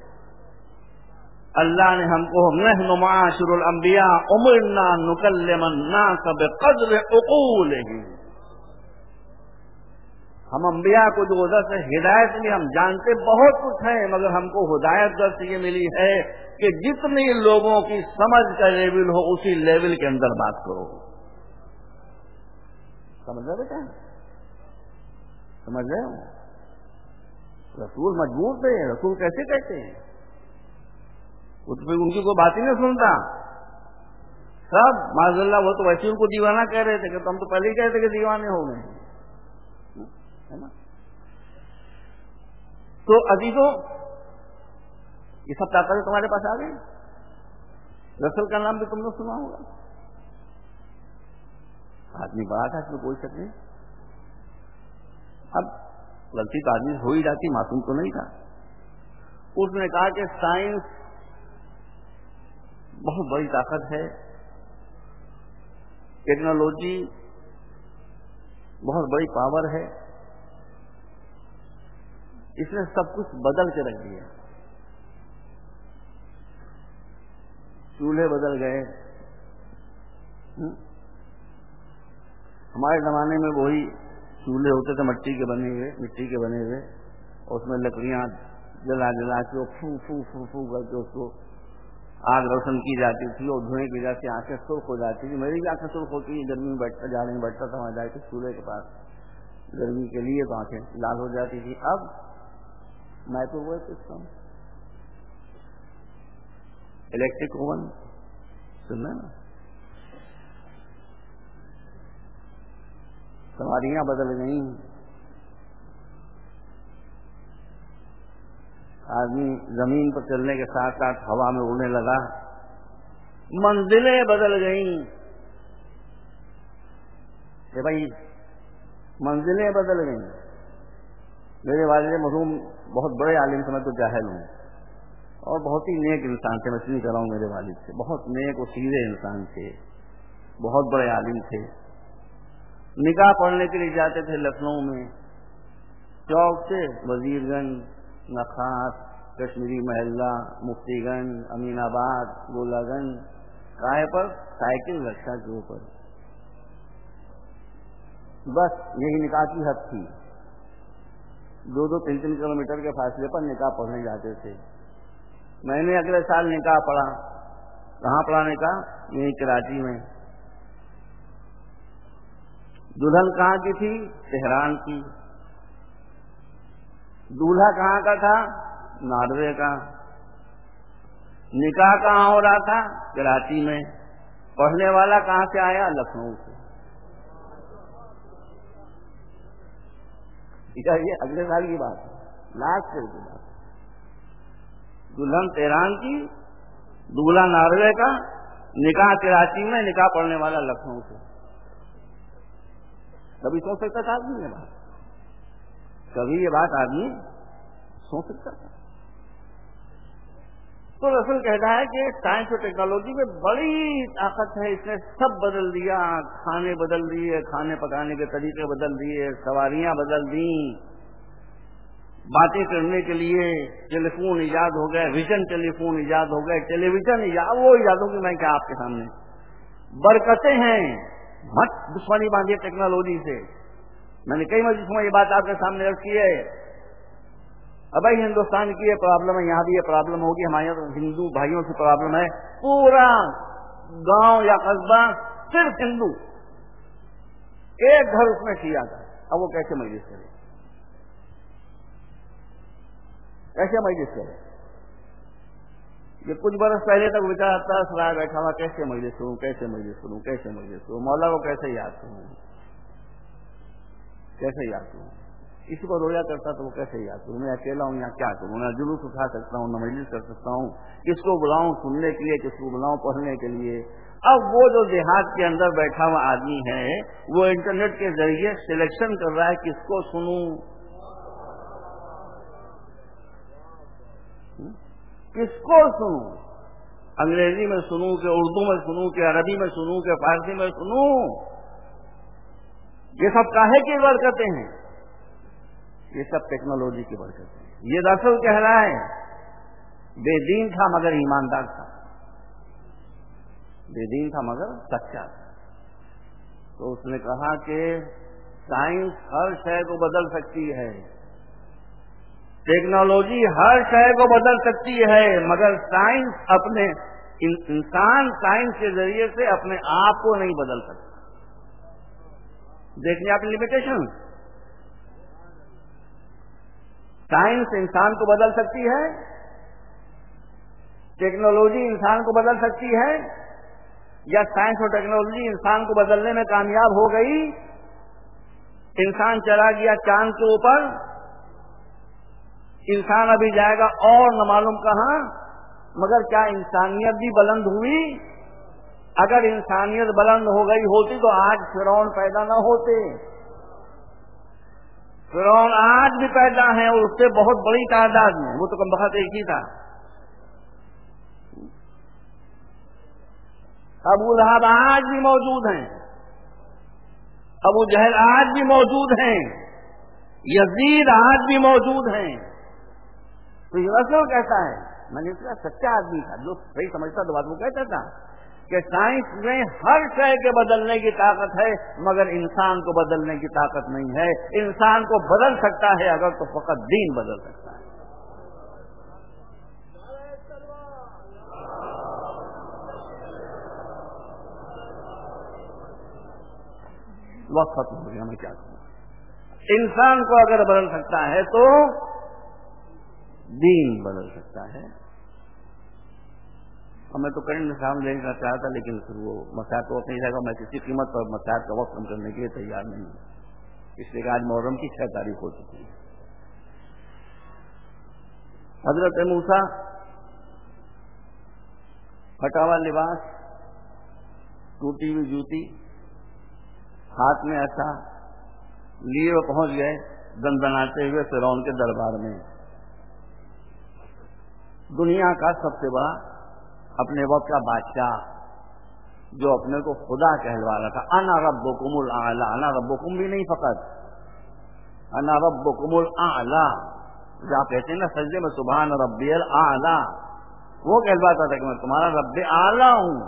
اللہ نے ہم کو نحن معاشر الانبیاء امرنا نکلم الناس بقدر عقولہم، ہم انبیاء کو جو ادھر سے ہدایت ملی، ہم جانتے بہت کچھ ہے مگر ہم کو ہدایت در سے یہ ملی ہے کہ جتنی لوگوں کی سمجھ کا لیول ہو اسی لیول کے اندر بات کرو۔ سمجھ رہے بیٹا؟ سمجھ رہے ہو؟ رسول مجبور تھے، رسول کیسے کہتے ہیں؟ ان کی کوئی بات ہی نہیں سنتا سب، معاذ اللہ، وہ تو ویسے ان کو دیوانہ کہہ رہے تھے کہ تم تو پہلے ہی کہتے کہ دیوانے ہو گئے، ہے نا؟ تو عزیزوں، یہ سب طاقتیں تمہارے پاس آ گئی۔ رسول کا نام بھی تم نے سنا ہوگا، آدمی بڑا تھا، اس میں کوئی شک نہیں۔ اب غلطی تو آدمی ہو ہی جاتی، معصوم تو نہیں تھا۔ اس نے کہا کہ سائنس بہت بڑی طاقت ہے، ٹیکنالوجی بہت بڑی پاور ہے، اس نے سب کچھ بدل کے رکھ دیا۔ چولہے بدل گئے، ہمارے زمانے میں وہی چولہے ہوتے تھے مٹی کے بنے ہوئے، اور اس میں لکڑیاں جلا جلا کے پھو پھو پھو پھو کر کے اس کو آگ روشن کی جاتی تھی، اور دھوئیں کی جاتی، آنکھیں سرخ ہو جاتی تھی۔ میری بھی آنکھیں سرخ ہوتی، گرمی میں بیٹھتا، جاڑے میں بیٹھتا تھا، وہاں جا کے چولہے کے پاس گرمی کے لیے تو آنکھیں لال ہو جاتی تھی۔ اب microwave system, electric oven सुनना ना, सवारियां बदल गई, आदमी जमीन पर चलने के साथ साथ हवा में उड़ने लगा, मंजिलें बदल गई। भाई मंजिलें बदल गई। मेरे वालिद मरहूम बहुत बड़े आलिम थे, मैं तो जाहिल हूँ, और बहुत ही नेक इंसान थे। मैं इसलिए कर रहा हूँ, मेरे वालिद थे बहुत नेक और सीधे इंसान थे, बहुत बड़े आलिम थे। निकाह पढ़ने के लिए जाते थे लखनऊ में, चौक से वजीरगंज, नखास, कश्मीरी महल्ला, मुफ्तीगंज, अमीनाबाद, गोलागंज, राय पर साइकिल रक्षा के ऊपर, बस यही निकाह की हद थी। 2-2, 3-3 किलोमीटर के फासले पर निकाह पढ़ने जाते थे। मैंने अगले साल निकाह पढ़ा। कहाँ पढ़ा निकाह? यही कराची में। दुल्हन कहाँ की थी? तेहरान की। दूल्हा कहाँ का था? नॉर्वे का। निकाह कहाँ हो रहा था? कराची में। पढ़ने वाला कहाँ से आया? लखनऊ से। ये अगले साल की बात है, लास्ट ईयर की बात। दुल्हन तेहरान की, दूल्हा नॉर्वे का, निकाह कराची में, निकाह पढ़ने वाला लखनऊ से। कभी सोच सकता था आदमी ये बात? कभी ये बात आदमी सोच सकता था? तो रसूल कहता है कि साइंस और टेक्नोलॉजी में बड़ी ताकत है, इसने सब बदल दिया। खाने बदल दिए, खाने पकाने के तरीके बदल दिए, सवारियां बदल दी, बातें करने के लिए टेलीफोन इजाद हो गए, विजन टेलीफोन इजाद हो गए, टेलीविजन इजाद, वो इजादों की मैं क्या आपके सामने बरकतें हैं। मत दुश्मनी बांधिए टेक्नोलॉजी से। मैंने कई मजलिसों में ये बात आपके सामने रखी है। अब भाई हिंदुस्तान की ये प्रॉब्लम है, यहाँ भी ये प्रॉब्लम होगी, हमारे तो हिंदू भाइयों की प्रॉब्लम है। पूरा गांव या कस्बा सिर्फ हिंदू, एक घर उसमें शिया था। अब वो कैसे मजलिस करे? कैसे मजलिस करे? ये कुछ बरस पहले तक बेचारा तरस रहा बैठा हुआ, कैसे मजलिस करूं, कैसे मजलिस करूं, कैसे मजलिस करूं, मौला को कैसे याद करूं, कैसे याद करूं। किसी को रोया करता तो वो कैसे याद करूं? मैं अकेला हूं, यहाँ क्या करूं? ना जुलूस उठा सकता हूं, ना मजलिस कर सकता हूं। किसको बुलाऊं सुनने के लिए, किसको बुलाऊं पढ़ने के लिए? अब वो जो देहात के अंदर बैठा हुआ आदमी है, वो इंटरनेट के जरिए सिलेक्शन कर रहा है किसको सुनूं, किसको सुनूं। अंग्रेजी में सुनूं कि उर्दू में सुनूं कि अरबी में सुनूं कि फारसी में सुनूं। ये सब काहे की बरकतें हैं? ये सब टेक्नोलॉजी की बरकत है। ये रसूल कह रहा है बेदीन था मगर ईमानदार था, बेदीन था मगर सच्चा था। तो उसने कहा कि साइंस हर शय को बदल सकती है, टेक्नोलॉजी हर शय को बदल सकती है, मगर साइंस अपने इंसान साइंस के जरिए से अपने आप को नहीं बदल सकता। देखिए आप लिमिटेशन। साइंस इंसान को बदल सकती है, टेक्नोलॉजी इंसान को बदल सकती है, या साइंस और टेक्नोलॉजी इंसान को बदलने में कामयाब हो गई, इंसान चला गया चांद के ऊपर, इंसान अभी जाएगा और न मालूम कहां, मगर क्या इंसानियत भी बुलंद हुई? अगर इंसानियत बुलंद हो गई होती तो आज फिरौन पैदा न होते। फिरौन आज भी पैदा है और उससे बहुत बड़ी तादाद में, वो तो कम बहुत एक ही था। अबू लहब आज भी मौजूद हैं, अबू जहल आज भी मौजूद हैं, यजीद आज भी मौजूद हैं। तो ये रसूल कहता है, मैंने इसका सच्चा आदमी था जो सही समझता तो बात वो कहता था कि साइंस में हर शय के बदलने की ताकत है, मगर इंसान को बदलने की ताकत नहीं है। इंसान को बदल सकता है अगर तो फकत दीन बदल सकता है। वक्त खत्म हो गया, मैं क्या कहूं। इंसान को अगर बदल सकता है तो दीन बदल सकता है। میں تو کرنٹ نظام دینا چاہتا تھا، لیکن پھر وہ مسائل تو اپنی جگہ، میں کسی قیمت پر مسائل کا وقت کم کرنے کے لیے تیار نہیں ہوں، اس لیے کہ آج محرم کی 6 تاریخ ہو چکی ہے۔ حضرت موسیٰ پھٹا ہوا لباس، ٹوٹی ہوئی جوتی، ہاتھ میں ایسا لیے وہ پہنچ گئے دن بناتے ہوئے فرعون کے دربار میں۔ دنیا کا سب سے بڑا اپنے وقت کا بادشاہ، جو اپنے کو خدا کہلوا رہا تھا، انا ربکم الاعلی، انا ربکم بھی نہیں فقط، انا ربکم الاعلی، جہاں کہتے ہیں نا سجدے میں سبحان ربی الاعلی، وہ کہلواتا تھا کہ میں تمہارا رب اعلی ہوں۔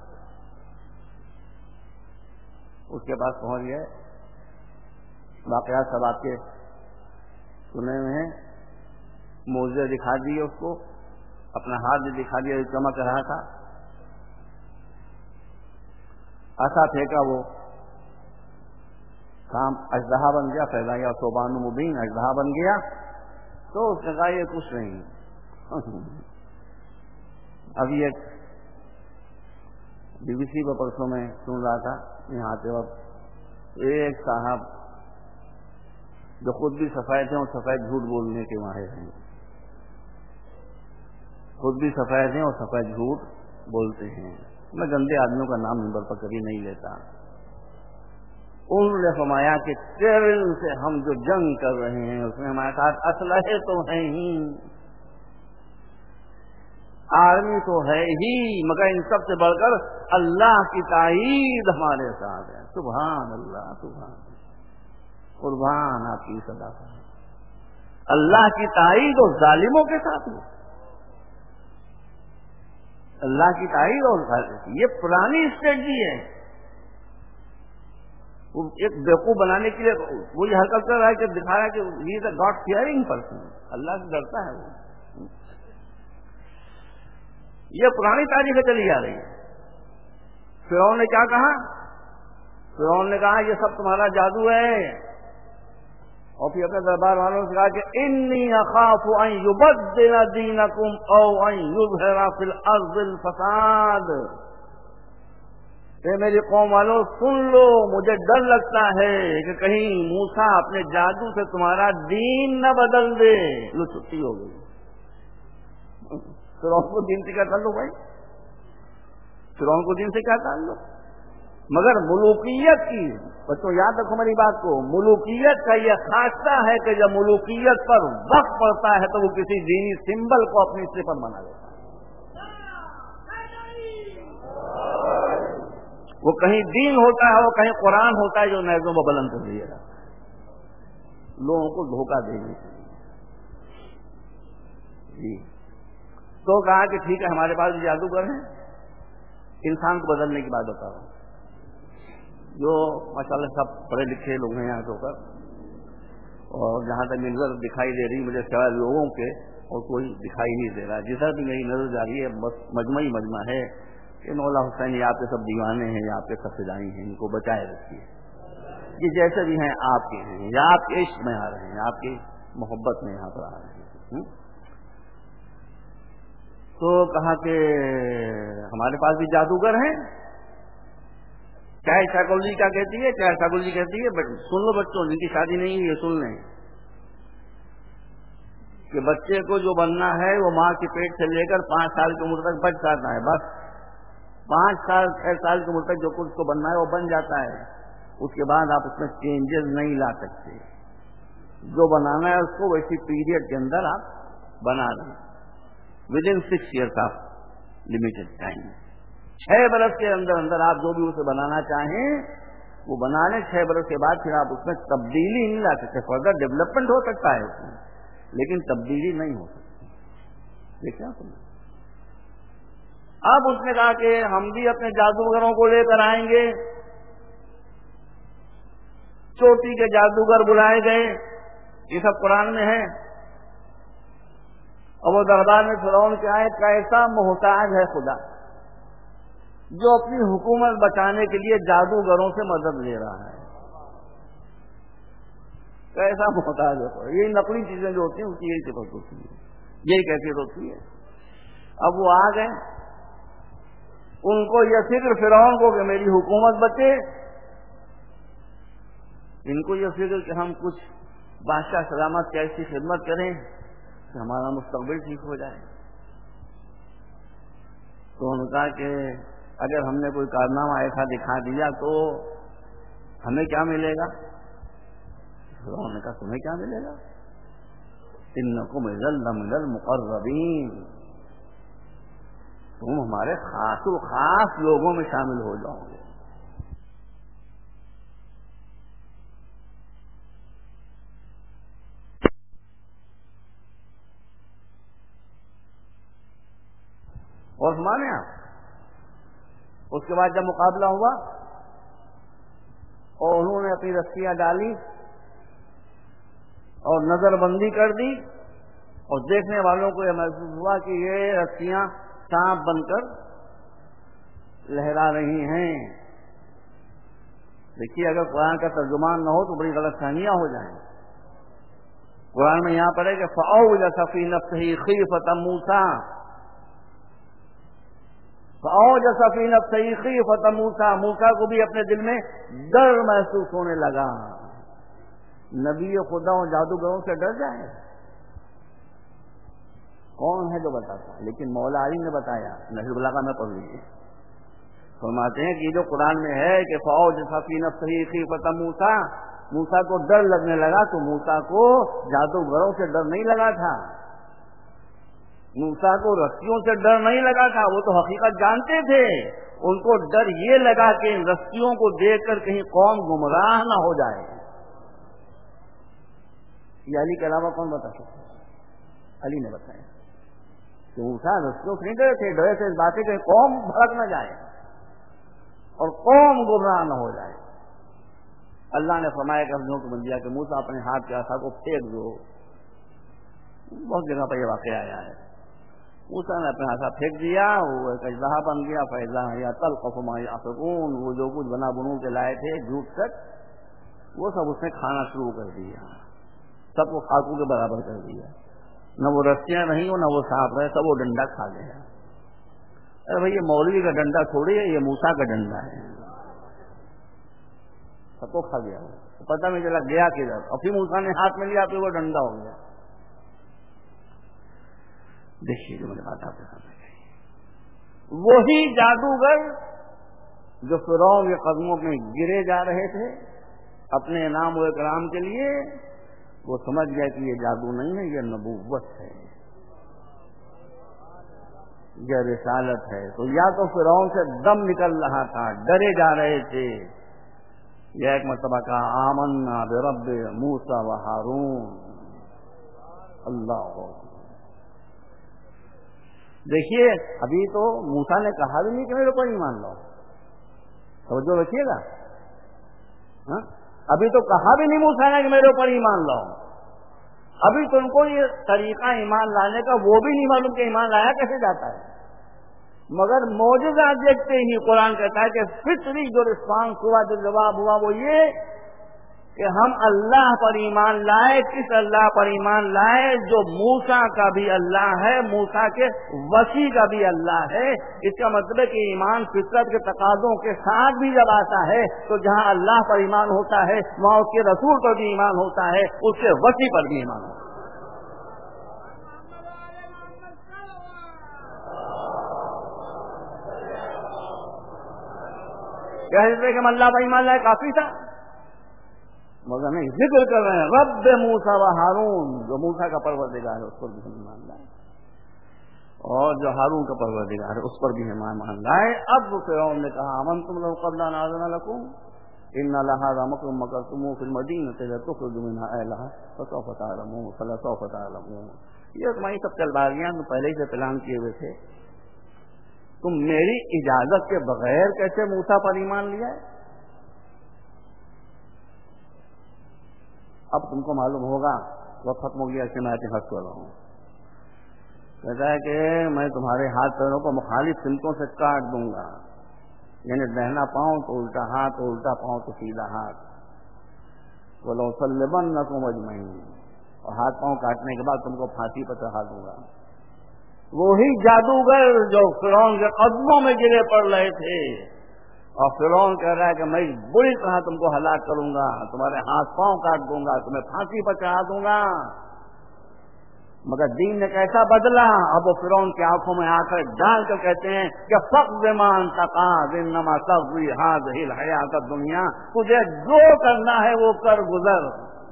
اس کے پاس پہنچ گئے، واقعات سب آپ کے سنے میں ہیں، موزے دکھا دیے اس کو، اپنا ہاتھ بھی دکھا دیا جو چمک رہا تھا، ایسا پھینکا وہ کام اژدہا بن گیا، پھیلا گیا ثعبان مبین، اژدہا بن گیا۔ تو اس نے کہا یہ کچھ نہیں۔ ابھی ایک بی بی سی پر پرسوں میں سن رہا تھا، یہاں آتے وقت ایک صاحب جو خود بھی سفید ہیں اور سفید جھوٹ بولنے کے ماہر ہیں، خود بھی سفید ہیں اور سفید جھوٹ بولتے ہیں، میں گندے آدمیوں کا نام نمبر پر کبھی نہیں لیتا، انہوں نے فرمایا کہ ٹیرل سے ہم جو جنگ کر رہے ہیں اس میں ہمارے ساتھ اسلحے تو ہیں ہی، آرمی تو ہے ہی، مگر ان سب سے بڑھ کر اللہ کی تائید ہمارے ساتھ ہے۔ سبحان اللہ، سبحان اللہ، قربان آپ کی صداقت، اللہ کی تائید اور ظالموں کے ساتھ ہے، اللہ کی تائید اور ظالم، یہ پرانی اسٹریٹجی ہے۔ ایک بیوقوف بنانے کے لیے وہ یہ حرکت کر رہا ہے کہ دکھا رہا ہے کہ he is a God fearing person, اللہ سے ڈرتا ہے وہ۔ یہ پرانی تاریخ چلی جا رہی ہے۔ فرعون نے کیا کہا؟ فرعون نے کہا یہ سب تمہارا جادو ہے، اور پھر اپنے دربار والوں سے کہا کہ انی اخاف ان یبدل دینکم او ان یظہر فی الارض الفساد، اے میری قوم والوں سن لو، مجھے ڈر لگتا ہے کہ کہیں موسیٰ اپنے جادو سے تمہارا دین نہ بدل دے۔ لو چھٹی ہو گئی۔ فرعون کو دین سے کیا تعلق بھائی؟ فرعون کو دین سے کیا تعلق؟ مگر ملوکیت کی، بچوں یاد رکھو میری بات کو، ملوکیت کا یہ خاصہ ہے کہ جب ملوکیت پر وقت پڑتا ہے تو وہ کسی دینی سمبل کو اپنی صفت بنا لیتا ہے۔ وہ کہیں دین ہوتا ہے، وہ کہیں قرآن ہوتا ہے جو نیزوں میں بلند کر دیا جاتا ہے، لوگوں کو دھوکہ دینے کے لیے۔ جی تو کہا کہ ٹھیک ہے ہمارے پاس جادوگر ہیں، انسان کو بدلنے کی بات بتا رہا ہوں، جو ماشاءاللہ سب پڑھے لکھے لوگ ہیں یہاں ہو کر، اور جہاں تک میری نظر دکھائی دے رہی مجھے سوائے لوگوں کے اور کوئی دکھائی نہیں دے رہا، جدھر بھی میری نظر جا رہی ہے بس مجمع ہی مجمع ہے کہ مولا حسین یہ آپ کے سب دیوانے ہیں، یہ آپ کے سب فدائی ہیں، ان کو بچائے رکھیے، یہ جیسے بھی ہیں آپ کے ہیں، یا آپ کے عشق میں آ رہے ہیں، آپ کی محبت میں یہاں پر آ رہے ہیں۔ تو کہا کہ ہمارے پاس بھی جادوگر ہیں، چاہے سائیکالوجی کیا کہتی ہے، چاہے سائیکالوجی کہتی ہے، سن لو بچوں جن کی شادی نہیں ہوئی ہے سن لیں کہ بچے کو جو بننا ہے وہ ماں کے پیٹ سے لے کر 5 سال کی عمر تک بچ جاتا ہے، بس 5 سال 6 سال کی عمر تک جو کچھ کو بننا ہے وہ بن جاتا ہے، اس کے بعد آپ اس میں چینجز نہیں لا سکتے، جو بنانا ہے اس کو ویسی پیریڈ کے اندر آپ بنا دیں، within 6 years of limited time, 6 برس کے اندر اندر آپ جو بھی اسے بنانا چاہیں وہ بنا لیں، 6 برس کے بعد پھر آپ اس میں تبدیلی نہیں لا سکتے، فردر ڈیولپمنٹ ہو سکتا ہے اس میں لیکن تبدیلی نہیں ہو سکتی۔ دیکھیں آپ نے اب اس نے کہا کہ ہم بھی اپنے جادوگروں کو لے کر آئیں گے، چوٹی کے جادوگر بلائے گئے، یہ سب قرآن میں ہے، اور وہ دربار میں فرعون کے آئے، کیسا محتاج ہے خدا جو اپنی حکومت بچانے کے لیے جادوگروں سے مدد لے رہا ہے، کیسا محتاج ہے۔ یہ نقلی چیزیں جو ہوتی ہیں اس کی یہی صفت ہوتی ہے، یہی کیفیت ہوتی ہے۔ اب وہ آ گئے ان کو یہ فکر فرعون کو کہ میری حکومت بچے، ان کو یہ فکر کہ ہم کچھ بادشاہ سلامت کی ایسی خدمت کریں کہ ہمارا مستقبل ٹھیک ہو جائے۔ تو انہوں نے کہا کہ اگر ہم نے کوئی کارنامہ ایسا دکھا دیا تو ہمیں کیا ملے گا؟ فرعون نے کہا تمہیں کیا ملے گا؟ انکم اذا لمن المقربین، تم ہمارے خاص و خاص لوگوں میں شامل ہو جاؤ گے۔ اور سمانے آپ اس کے بعد جب مقابلہ ہوا اور انہوں نے اپنی رسیاں ڈالی اور نظر بندی کر دی، اور دیکھنے والوں کو یہ محسوس ہوا کہ یہ رسیاں سانپ بن کر لہرا رہی ہیں۔ دیکھیے اگر قرآن کا ترجمان نہ ہو تو بڑی غلط فہمیاں ہو جائیں۔ قرآن میں یہاں پر ہے کہ فَأَوْجَسَ فِي نَفْسِهِ خِيفَةَ مُوسَىٰ، فَأَوْجَسَ فِي نَفْسِهِ خِيفَةَ مُوسَىٰ، موسیٰ کو بھی اپنے دل میں ڈر محسوس ہونے لگا۔ نبی خدا اور جادوگروں سے ڈر جائے؟ کون ہے جو بتاتا ہے؟ لیکن مولا علی نے بتایا، نحو البلاغہ میں پڑھ لیجیے، فرماتے ہیں کہ یہ جو قرآن میں ہے کہ فَأَوْجَسَ فِي نَفْسِهِ خِيفَةَ مُوسَىٰ، موسیٰ کو ڈر لگنے لگا، تو موسیٰ کو جادوگروں سے ڈر نہیں لگا تھا، موسیٰ کو رسیوں سے ڈر نہیں لگا تھا، وہ تو حقیقت جانتے تھے۔ ان کو ڈر یہ لگا کہ ان رسیوں کو دیکھ کر کہیں قوم گمراہ نہ ہو جائے۔ یہ علی کے علاوہ کون بتا سکتا ہے؟ علی نے بتایا کہ موسیٰ رسیوں سے نہیں ڈرے تھے، ڈرے تھے اس باتیں کہ قوم بھڑک نہ جائے اور قوم گمراہ نہ ہو جائے۔ اللہ نے فرمایا کہ ہم کو بن دیا کہ موسیٰ اپنے ہاتھ کے عصا کو پھینک دو۔ بہت جگہ پر یہ واقعہ آیا ہے۔ موسیٰ نے اپنا عصا پھینک دیا، وہ ایک اژدہا بن گیا، فَإِذَا هِيَ تَلْقَفُ مَا يَأْفِكُونَ، وہ جو کچھ بنا بنو کے لائے تھے جھوٹ تک، وہ سب اس نے کھانا شروع کر دیا، سب کو خاکوں کے برابر کر دیا، نہ وہ رسیاں رہیں نہ وہ سانپ رہے، سب وہ ڈنڈا کھا گیا۔ ارے بھائی یہ مولوی کا ڈنڈا چھوڑیے، یہ موسیٰ کا ڈنڈا ہے، سب کو کھا گیا، پتہ نہیں چلا گیا کدھر، اور پھر موسیٰ نے ہاتھ میں لیا پھر وہ ڈنڈا ہو گیا۔ دیکھیے جو میں نے بات آپ کے سامنے کہی، وہی جادوگر جو فرعون کے قدموں میں گرے جا رہے تھے اپنے انعام و اکرام کے لیے، وہ سمجھ گیا کہ یہ جادو نہیں ہے، یہ نبوت ہے، یہ رسالت ہے۔ تو یا تو فرعون سے دم نکل رہا تھا، ڈرے جا رہے تھے، یا ایک مرتبہ کہا آمنا برب موسیٰ و ہارون۔ اللہ دیکھیے ابھی تو موسیٰ نے کہا بھی نہیں کہ میرے اوپر ایمان لاؤ، توجہ رکھیے گا، ابھی تو کہا بھی نہیں موسیٰ نے کہ میرے اوپر ایمان لاؤ، ابھی تو ان کو یہ طریقہ ایمان لانے کا وہ بھی نہیں معلوم کہ ایمان لایا کیسے جاتا ہے، مگر معجزہ دیکھتے ہی قرآن کہتا ہے کہ فطری جو رسپانس ہوا، جو جواب ہوا، وہ یہ کہ ہم اللہ پر ایمان لائے۔ کس اللہ پر ایمان لائے؟ جو موسیٰ کا بھی اللہ ہے، موسیٰ کے وسیع کا بھی اللہ ہے۔ اس کا مطلب ہے کہ ایمان فطرت کے تقاضوں کے ساتھ بھی جب آتا ہے تو جہاں اللہ پر ایمان ہوتا ہے وہاں اس کے رسول پر بھی ایمان ہوتا ہے، اس کے وسیع پر بھی ایمان ہوتا ہے۔ کیا اس کہ ہم اللہ پر ایمان لائے کافی تھا؟ مگر نہیں، ذکر کر رہے ہیں رب موسیٰ و ہارون، جو موسیٰ کا پروردگار ہے اس پر بھی ہم ایمان لائے، اور جو ہارون کا پروردگار ہے اس پر بھی ہم ایمان لائے۔ اب فرعون نے کہا آمنتم لہ قبل ان آذن لکم ان لہذا مکر مکرتموہ فی المدینۃ لتخرجوا منہا اہلہا فسوف تعلمون فلسوف تعلمون۔ یہ تمہاری سب چلبازیاں تو پہلے ہی سے پلان کیے ہوئے تھے، تم میری اجازت کے بغیر کیسے موسیٰ پر ایمان لیا ہے؟ اب تم کو معلوم ہوگا، وقت ختم ہو گیا، اس سے میں حق کر رہا ہوں۔ کہتا ہے کہ میں تمہارے ہاتھ پیروں کو مخالف سمتوں سے کاٹ دوں گا، یعنی دہنا پاؤں تو الٹا ہاتھ، اور الٹا پاؤں تو سیدھا ہاتھ۔ وَلَأُصَلِّبَنَّكُمْ أَجْمَعِينَ، اور ہاتھ پاؤں کاٹنے کے بعد تم کو پھانسی پر چڑھا دوں گا۔ وہی جادوگر جو فرعون کے قدموں میں گرے پڑ رہے تھے، اور فرعون کہہ رہا ہے کہ میں بری طرح تم کو ہلاک کروں گا، تمہارے ہاتھ پاؤں کاٹ دوں گا، تمہیں پھانسی پر چڑھا دوں گا۔ مگر دین نے کیسا بدلا، اب وہ فرعون کی آنکھوں میں آ کر ڈال کر کہتے ہیں کہ فقد مان تقاض انما تقضی هذه الحیات الدنیا، تجھے جو کرنا ہے وہ کر گزر۔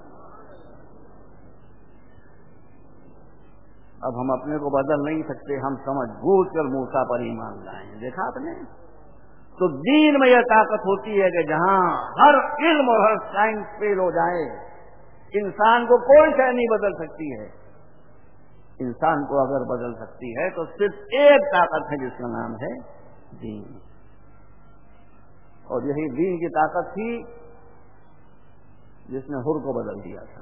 اب ہم اپنے کو بدل نہیں سکتے، ہم سمجھ بوجھ کر موسیٰ پر ایمان لائیں۔ دیکھا آپ نے؟ تو دین میں یہ طاقت ہوتی ہے کہ جہاں ہر علم اور ہر سائنس فیل ہو جائے، انسان کو کوئی شے نہیں بدل سکتی ہے۔ انسان کو اگر بدل سکتی ہے تو صرف ایک طاقت ہے جس کا نام ہے دین، اور یہی دین کی طاقت تھی جس نے حر کو بدل دیا تھا۔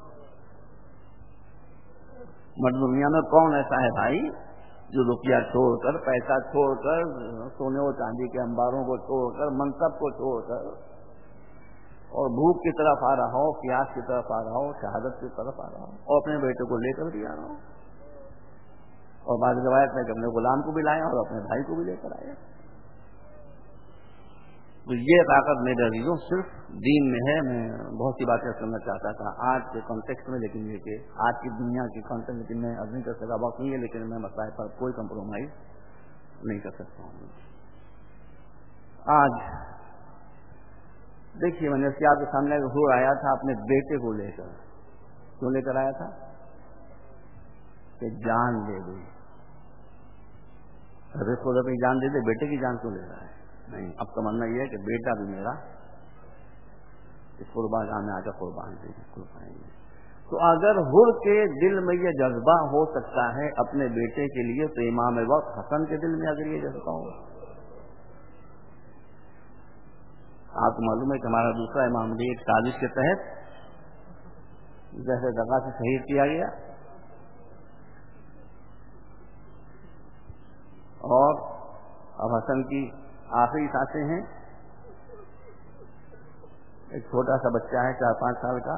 مرد دنیا میں کون ایسا ہے بھائی جو روپیہ چھوڑ کر، پیسہ چھوڑ کر، سونے و چاندی کے انباروں کو چھوڑ کر، منصب کو چھوڑ کر، اور بھوک کی طرف آ رہا ہو، پیاس کی طرف آ رہا ہو، شہادت کی طرف آ رہا ہو، اور اپنے بیٹے کو لے کر بھی آ رہا ہو، اور بعض روایت میں کہ اپنے غلام کو بھی لایا اور اپنے بھائی کو بھی لے کر آیا۔ تو یہ طاقت میرے عزیزوں صرف دین میں ہے۔ میں بہت سی باتیں کرنا چاہتا تھا آج کے کانٹیکسٹ میں، لیکن یہ کہ آج کی دنیا کی کانٹیکسٹ، لیکن میں اب نہیں کر سکا، وقت نہیں ہے، لیکن میں مسائل پر کوئی کمپرومائز نہیں کر سکتا ہوں۔ آج دیکھیے، میں نے آپ کے سامنے حضور آیا تھا اپنے بیٹے کو لے کر۔ کیوں لے کر آیا تھا؟ کہ جان لے گئی۔ ارے خود اپنی جان دے دے، بیٹے کی جان کیوں لے رہا ہے؟ نہیں، اب تمنا یہ ہے کہ بیٹا بھی میرا اس قربان گاہ میں آ کر قربان دے۔ تو اگر حر کے دل میں یہ جذبہ ہو سکتا ہے اپنے بیٹے کے لیے، تو امام وقت حسن کے دل میں اگر یہ جذبہ ہو، آپ کو معلوم ہے کہ ہمارا دوسرا امام بھی ایک سازش کے تحت جیسے دغا سے شہید کیا گیا، اور اب حسن کی آخری سانسیں ہیں۔ ایک چھوٹا سا بچہ ہے 4-5 سال کا،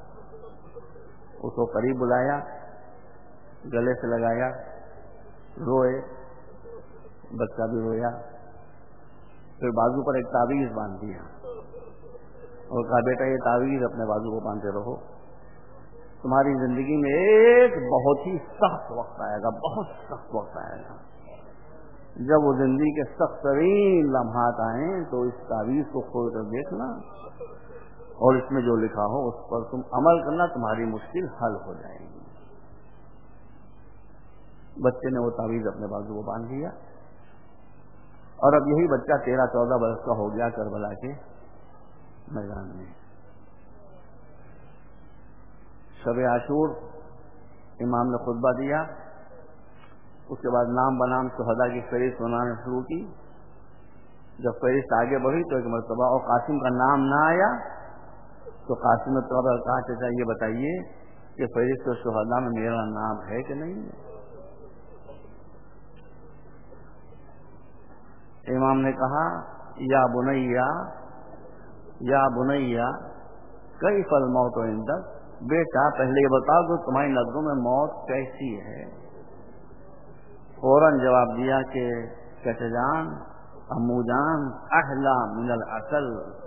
اس کو قریب بلایا، گلے سے لگایا، روئے، بچہ بھی رویا، پھر بازو پر ایک تعویذ باندھ دیا اور کہا بیٹا یہ تعویذ اپنے بازو کو باندھتے رہو، تمہاری زندگی میں ایک بہت ہی سخت وقت آئے گا، بہت سخت وقت آئے گا، جب وہ زندگی کے سخت ترین لمحات آئیں تو اس تعویذ کو کھول کر دیکھنا، اور اس میں جو لکھا ہو اس پر تم عمل کرنا، تمہاری مشکل حل ہو جائے گی۔ بچے نے وہ تعویذ اپنے بازو کو باندھ دیا، اور اب یہی بچہ 13-14 برس کا ہو گیا کربلا کے میدان میں۔ شب عاشور امام نے خطبہ دیا، اس کے بعد نام بنام شہداء کی فہرست بنانا شروع کی۔ جب فہرست آگے بڑھی تو ایک مرتبہ اور قاسم کا نام نہ آیا تو قاسم نے کہا چچا یہ بتائیے کہ فہرست شہداء میں میرا نام ہے کہ نہیں ہے؟ امام نے کہا یا بنیا کیف الموت عندک، بیٹا پہلے یہ بتاؤ کہ تمہاری نظروں میں موت کیسی ہے؟ فوراً جواب دیا کہ چچا جان، امو جان، احلا من العسل،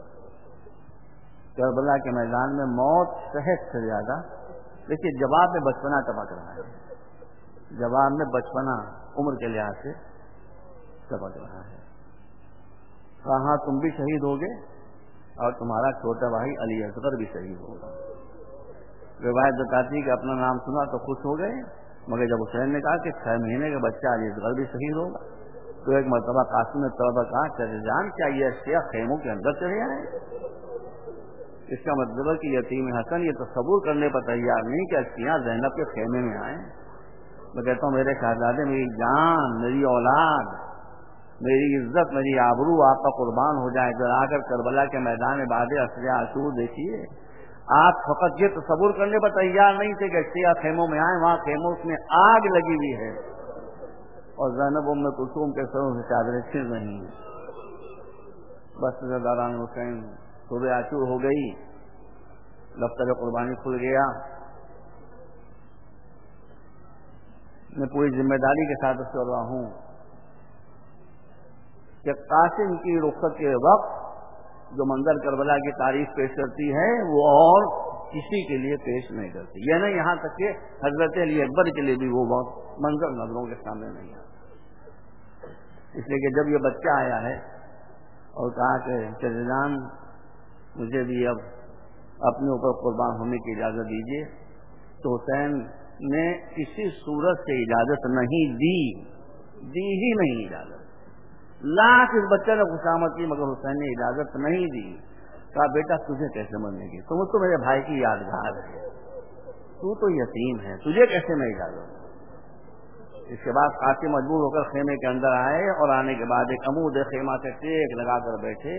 کربلا کے میدان میں موت صحت سے زیادہ۔ دیکھیے جواب میں بچپنا ٹپک رہا ہے، جواب میں بچپنا عمر کے لحاظ سے ٹپک رہا ہے۔ کہاں تم بھی شہید ہوگے اور تمہارا چھوٹا بھائی علی اصغر بھی شہید ہوگا۔ روایت بتاتی کہ اپنا نام سنا تو خوش ہو گئے، مگر جب حسین نے کہا کہ 6 مہینے کا بچہ علی اصغر بھی شہید ہوگا تو ایک مرتبہ قاسم نے توبہ کہا چچا جان کیا یہ اشیاء خیموں کے اندر چلے آئے؟ اس کا مطلب ہے کہ یتیم حسن یہ تصور کرنے پر تیار نہیں کہ اشیاء زینب کے خیمے میں آئیں۔ میں کہتا ہوں میرے شہزادے، میری جان، میری اولاد، میری عزت، میری آبرو آپ کا قربان ہو جائے، ذرا آ کر کربلا کے میدان بعد عصر عاشور دیکھیے۔ آپ فقط یہ تصور کرنے پر تیار نہیں تھے کہ اشیاء خیموں میں آئیں، وہاں خیموں میں آگ لگی ہوئی ہے اور زینب ام کلثوم کے سروں سے چادریں چھن رہی ہیں۔ بس داران حسین صبح عاشور ہو گئی، دفتر قربانی کھل گیا، میں پوری ذمہ داری کے ساتھ چل رہا ہوں کہ قاسم کی رخصت کے وقت جو منظر کربلا کی تعریف پیش کرتی ہے وہ اور کسی کے لیے پیش نہیں کرتی، یعنی یہاں تک کہ حضرت علی اکبر کے لیے بھی وہ وقت منظر نظروں کے سامنے نہیں آتا۔ اس لیے کہ جب یہ بچہ آیا ہے اور کہا کہ چچا جان مجھے بھی اب اپنے اوپر قربان ہونے کی اجازت دیجیے، تو حسین نے کسی صورت سے اجازت نہیں دی ہی نہیں اجازت، لاکھ اس بچے نے خوشامد کی مگر حسین نے اجازت نہیں دی۔ کہا بیٹا تجھے کیسے مرنے کی، تم تو میرے بھائی کی یادگار ہے، تو تو یتیم ہے، تجھے کیسے میں اجازت۔ اس کے بعد قاسم مجبور ہو کر خیمے کے اندر آئے اور آنے کے بعد ایک عمود خیمہ سے ٹیک لگا کر بیٹھے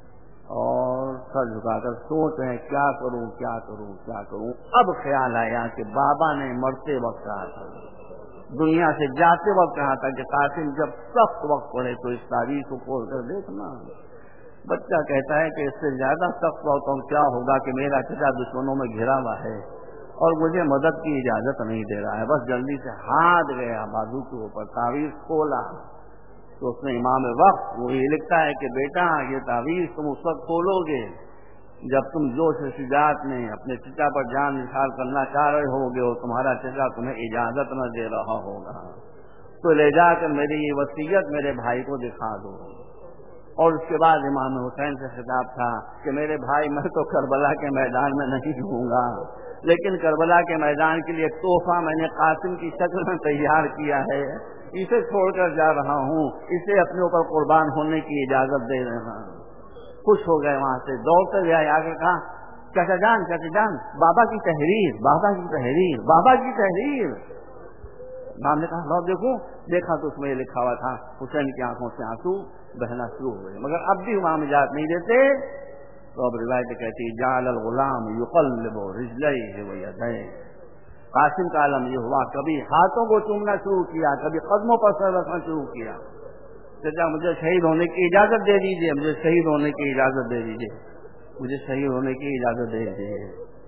اور سر جھکا کر سوچ رہے کیا کروں کیا کروں کیا کروں۔ اب خیال آیا کہ بابا نے مرتے وقت کہا تھا، دنیا سے جاتے وقت کہا تھا کہ قاسم جب سخت وقت پڑے تو اس تاریخ کو کھول کر دیکھنا۔ بچہ کہتا ہے کہ اس سے زیادہ سخت وقت اور کیا ہوگا کہ میرا چچا دشمنوں میں گھرا ہوا ہے اور مجھے مدد کی اجازت نہیں دے رہا ہے۔ بس جلدی سے ہاتھ گیا بازو کے اوپر، تعویذ کھولا تو اس میں امام وقت وہ یہ لکھتا ہے کہ بیٹا یہ تعویذ تم اس وقت کھولو گے جب تم جوش و شجاعت میں اپنے چچا پر جان نثار کرنا چاہ رہے ہوگے اور تمہارا چچا تمہیں اجازت نہ دے رہا ہوگا، تو لے جا کر میری یہ وصیت میرے بھائی کو دکھا دو۔ اور اس کے بعد امام حسین سے خطاب تھا کہ میرے بھائی میں تو کربلا کے میدان میں نہیں ہوں گا، لیکن کربلا کے میدان کے لیے تحفہ میں نے قاسم کی شکل میں تیار کیا ہے، اسے چھوڑ کر جا رہا ہوں، اسے اپنے اوپر قربان ہونے کی اجازت دے رہا ہوں۔ خوش ہو گئے، وہاں سے دوڑتے ہوئے آ کر کہا چچا جان بابا کی تحریر بابا کی تحریر بابا کی تحریر۔ امام نے کہا لو دیکھو، دیکھا تو اس میں یہ لکھا ہوا تھا، حسین کی آنکھوں سے آنسو بہنا شروع ہو گئے، مگر اب بھی امام اجازت نہیں دیتے۔ تو اب روایت کہتی جعل الغلام یقلب رجلیہ ویدیہ، قاسم کا عالم یہ ہوا کبھی ہاتھوں کو چومنا شروع کیا، کبھی قدموں پر سر رکھنا شروع کیا۔ چچا مجھے شہید ہونے کی اجازت دے دیجیے، مجھے شہید ہونے کی اجازت دے دیجیے، مجھے شہید ہونے کی اجازت دے دیجیے۔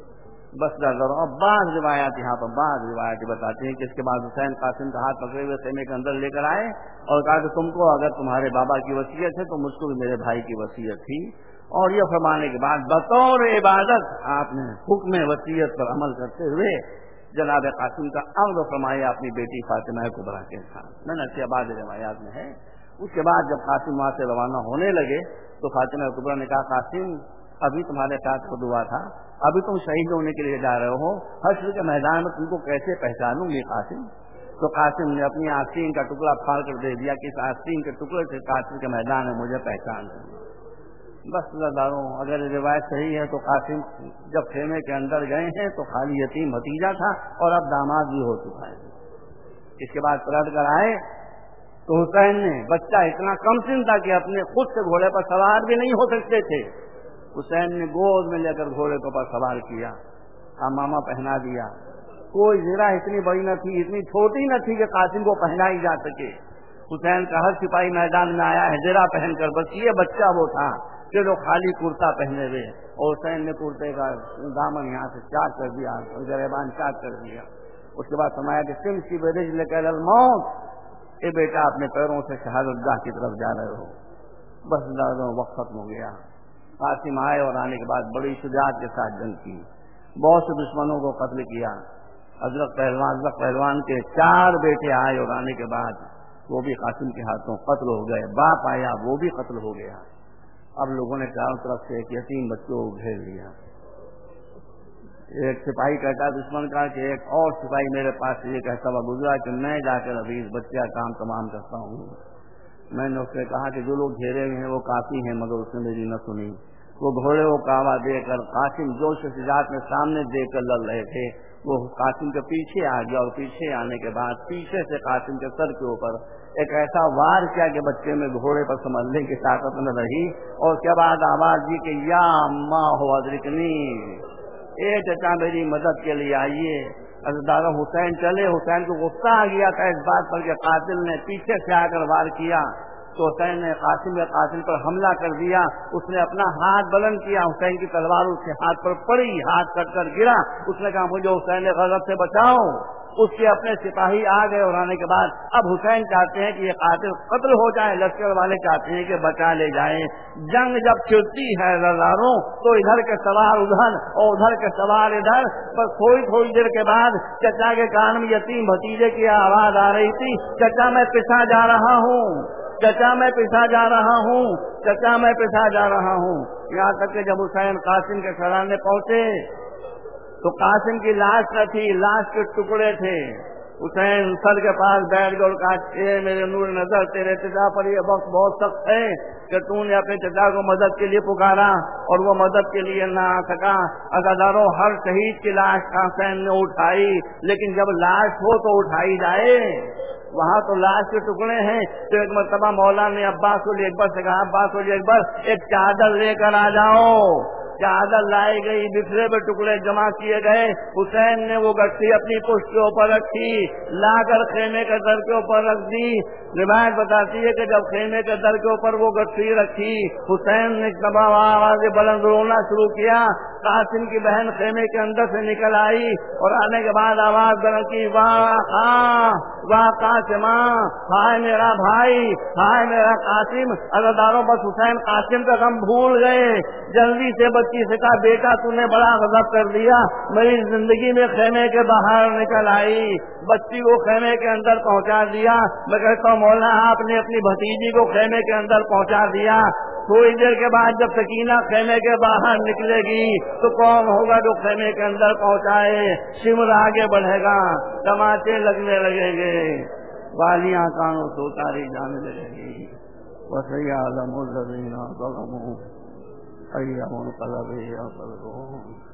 بس ڈر اب بعض روایات یہاں پر بعض روایات بتاتے ہیں کہ اس کے بعد حسین قاسم کا ہاتھ پکڑے ہوئے خیمے کے اندر لے کر آئے اور کہا کہ تم کو اگر تمہارے بابا کی وصیت ہے تو مجھ کو بھی میرے بھائی کی وصیت تھی، اور یہ فرمانے کے بعد بطور عبادت آپ نے حکم وصیت پر عمل کرتے ہوئے جناب قاسم کا عقد فرمایا اپنی بیٹی فاطمہ کبریٰ کے ساتھ۔ میں نے اچھی بعض روایات میں ہے۔ اس کے بعد جب قاسم وہاں سے روانہ ہونے لگے تو فاطمہ کبریٰ نے کہا قاسم ابھی تمہارے ساتھ خود ہوا تھا، ابھی تم شہید ہونے کے لیے جا رہے ہو، حشر کے میدان میں تم کو کیسے پہچانوں گی قاسم؟ تو قاسم نے اپنی آستین کا ٹکڑا پھاڑ کر دے دیا کہ اس آستین کے ٹکڑے سے قاسم کے میدان میں مجھے پہچان کرنا۔ بس لداروں اگر روایت صحیح ہے تو قاسم جب خیمے کے اندر گئے ہیں تو خالی یتیم بھتیجا تھا اور اب داماد بھی ہو چکا ہے۔ اس کے بعد پلٹ کر آئے تو حسین نے، بچہ اتنا کم سن تھا کہ اپنے خود سے گھوڑے پر سوار بھی نہیں ہو سکتے تھے، حسین نے گود میں لے کر گھوڑے کو پر سوار کیا، امامہ پہنا دیا۔ کوئی زرہ اتنی بڑی نہ تھی، اتنی چھوٹی نہ تھی کہ قاسم کو پہنائی جا سکے۔ حسین کا ہر سپاہی میدان میں آیا ہے زرہ پہن کر، بس یہ بچہ وہ تھا کہ جو خالی کرتا پہنے ہوئے، اور حسین نے کرتے کا دامن یہاں سے چاک کر دیا، گریبان چاک کر دیا۔ اس کے بعد فرمایا کہ تمشی برجلک الی الموت، اے بیٹا اپنے پیروں سے شہادت گاہ کی طرف جا رہے ہو۔ بس وقت ختم ہو گیا۔ قاسم آئے اور آنے کے بعد بڑی شجاعت کے ساتھ جنگ کی، بہت سے دشمنوں کو قتل کیا۔ حضرت پہلوان کے 4 بیٹے آئے اور آنے کے بعد وہ بھی قاسم کے ہاتھوں قتل ہو گئے، باپ آیا وہ بھی قتل ہو گیا۔ اب لوگوں نے چاروں طرف سے ایک یتیم بچوں کو گھیر لیا۔ ایک سپاہی کہتا دشمن کا کہ ایک اور سپاہی میرے پاس یہ کہتا ہوا گزرا کہ میں جا کر ابھی اس بچے کا کام تمام کرتا ہوں۔ میں نے اس سے کہا کہ جو لوگ گھیرے ہوئے ہیں وہ کافی ہیں، مگر اس نے میری نہ سنی۔ وہ گھوڑے کو کاوا دے کر قاسم جوش و شجاعت میں سامنے دے کر لڑ رہے تھے، وہ قاسم کے پیچھے آ گیا اور پیچھے آنے کے بعد پیچھے سے قاسم کے سر کے اوپر ایک ایسا وار کیا کہ بچے میں گھوڑے پر سنبھلنے کی طاقت نہ رہی، اور اس کے بعد آواز دی کہ یا اماں ہو ادرکنی، اے چچا میری مدد کے لیے آئیے۔ حضرت حسین چلے، حسین کو غصہ آ گیا تھا اس بات پر کہ قاتل نے پیچھے سے آ کر وار کیا، تو حسین نے قاسم پر حملہ کر دیا۔ اس نے اپنا ہاتھ بلند کیا، حسین کی تلوار اس کے ہاتھ پر پڑی، ہاتھ کٹ کر گرا۔ اس نے کہا مجھے حسین غضب سے بچاؤ، اس کے اپنے سپاہی آ گئے اور آنے کے بعد اب حسین چاہتے ہیں کہ یہ قاتل قتل ہو جائے، لشکر والے چاہتے ہیں کہ بچا لے جائیں۔ جنگ جب چھڑتی ہے رضاکاروں تو ادھر کے سوار ادھر اور ادھر کے سوار ادھر، پر تھوڑی دیر کے بعد چچا کے کان میں یتیم بھتیجے کی آواز آ رہی تھی، چچا میں پسا جا رہا ہوں، چچا میں پسا جا رہا ہوں، چچا میں پسا جا رہا ہوں۔ یہاں تک کہ جب حسین قاسم کے سرانے پہنچے تو قاسم کی لاش نہ تھی، لاش کے ٹکڑے تھے۔ حسین سر کے پاس بیٹھ گئے اور کہا اے میرے نور نظر، تیرے چچا پر یہ وقت بہت سخت ہے کہ تو نے اپنے چچا کو مدد کے لیے پکارا اور وہ مدد کے لیے نہ آ سکا۔ عزاداروں، ہر شہید کی لاش حسین نے اٹھائی، لیکن جب لاش ہو تو اٹھائی جائے، وہاں تو لاش کے ٹکڑے ہیں۔ تو ایک مرتبہ مولا نے عباس اکبر سے کہا، عباس اکبر ایک چادر لے کر آ جاؤ۔ چادر لائی گئی، بکھرے ہوئے ٹکڑے جمع کیے گئے۔ حسین نے وہ گٹھی اپنی پشت کے اوپر رکھی، لا کر خیمے کے در کے اوپر رکھ دی۔ روایت بتاتی ہے کہ جب خیمے کے در کے اوپر وہ گٹھی رکھی، حسین نے آواز بلند رونا شروع کیا۔ قاسم کی بہن خیمے کے اندر سے نکل آئی اور آنے کے بعد آواز بلند کی، واہ واہ قاسمہ، ہائے میرا بھائی، ہائے میرا قاسم۔ عزاداروں، بس حسین قاسم کا غم بھول گئے، جلدی سے بچی سے کہا، بیٹا تو نے بڑا غضب کر دیا، میری زندگی میں خیمے کے باہر نکل آئی، بچی کو خیمے کے اندر پہنچا دیا۔ میں کہتا ہوں مولا آپ نے اپنی بھتیجی کو خیمے کے اندر پہنچا دیا، تھوڑی دیر کے بعد جب سکینہ خیمے کے باہر نکلے گی تو کون ہوگا جو خیمے کے اندر پہنچائے؟ شمر آگے بڑھے گا، تماچے لگنے لگیں گے، والیاں کانوں سے اتاری جانے لگیں گی۔ وَسَيَعْلَمُ الَّذِينَ ظَلَمُوا أَيَّ مُنقَلَبٍ يَنقَلِبُونَ۔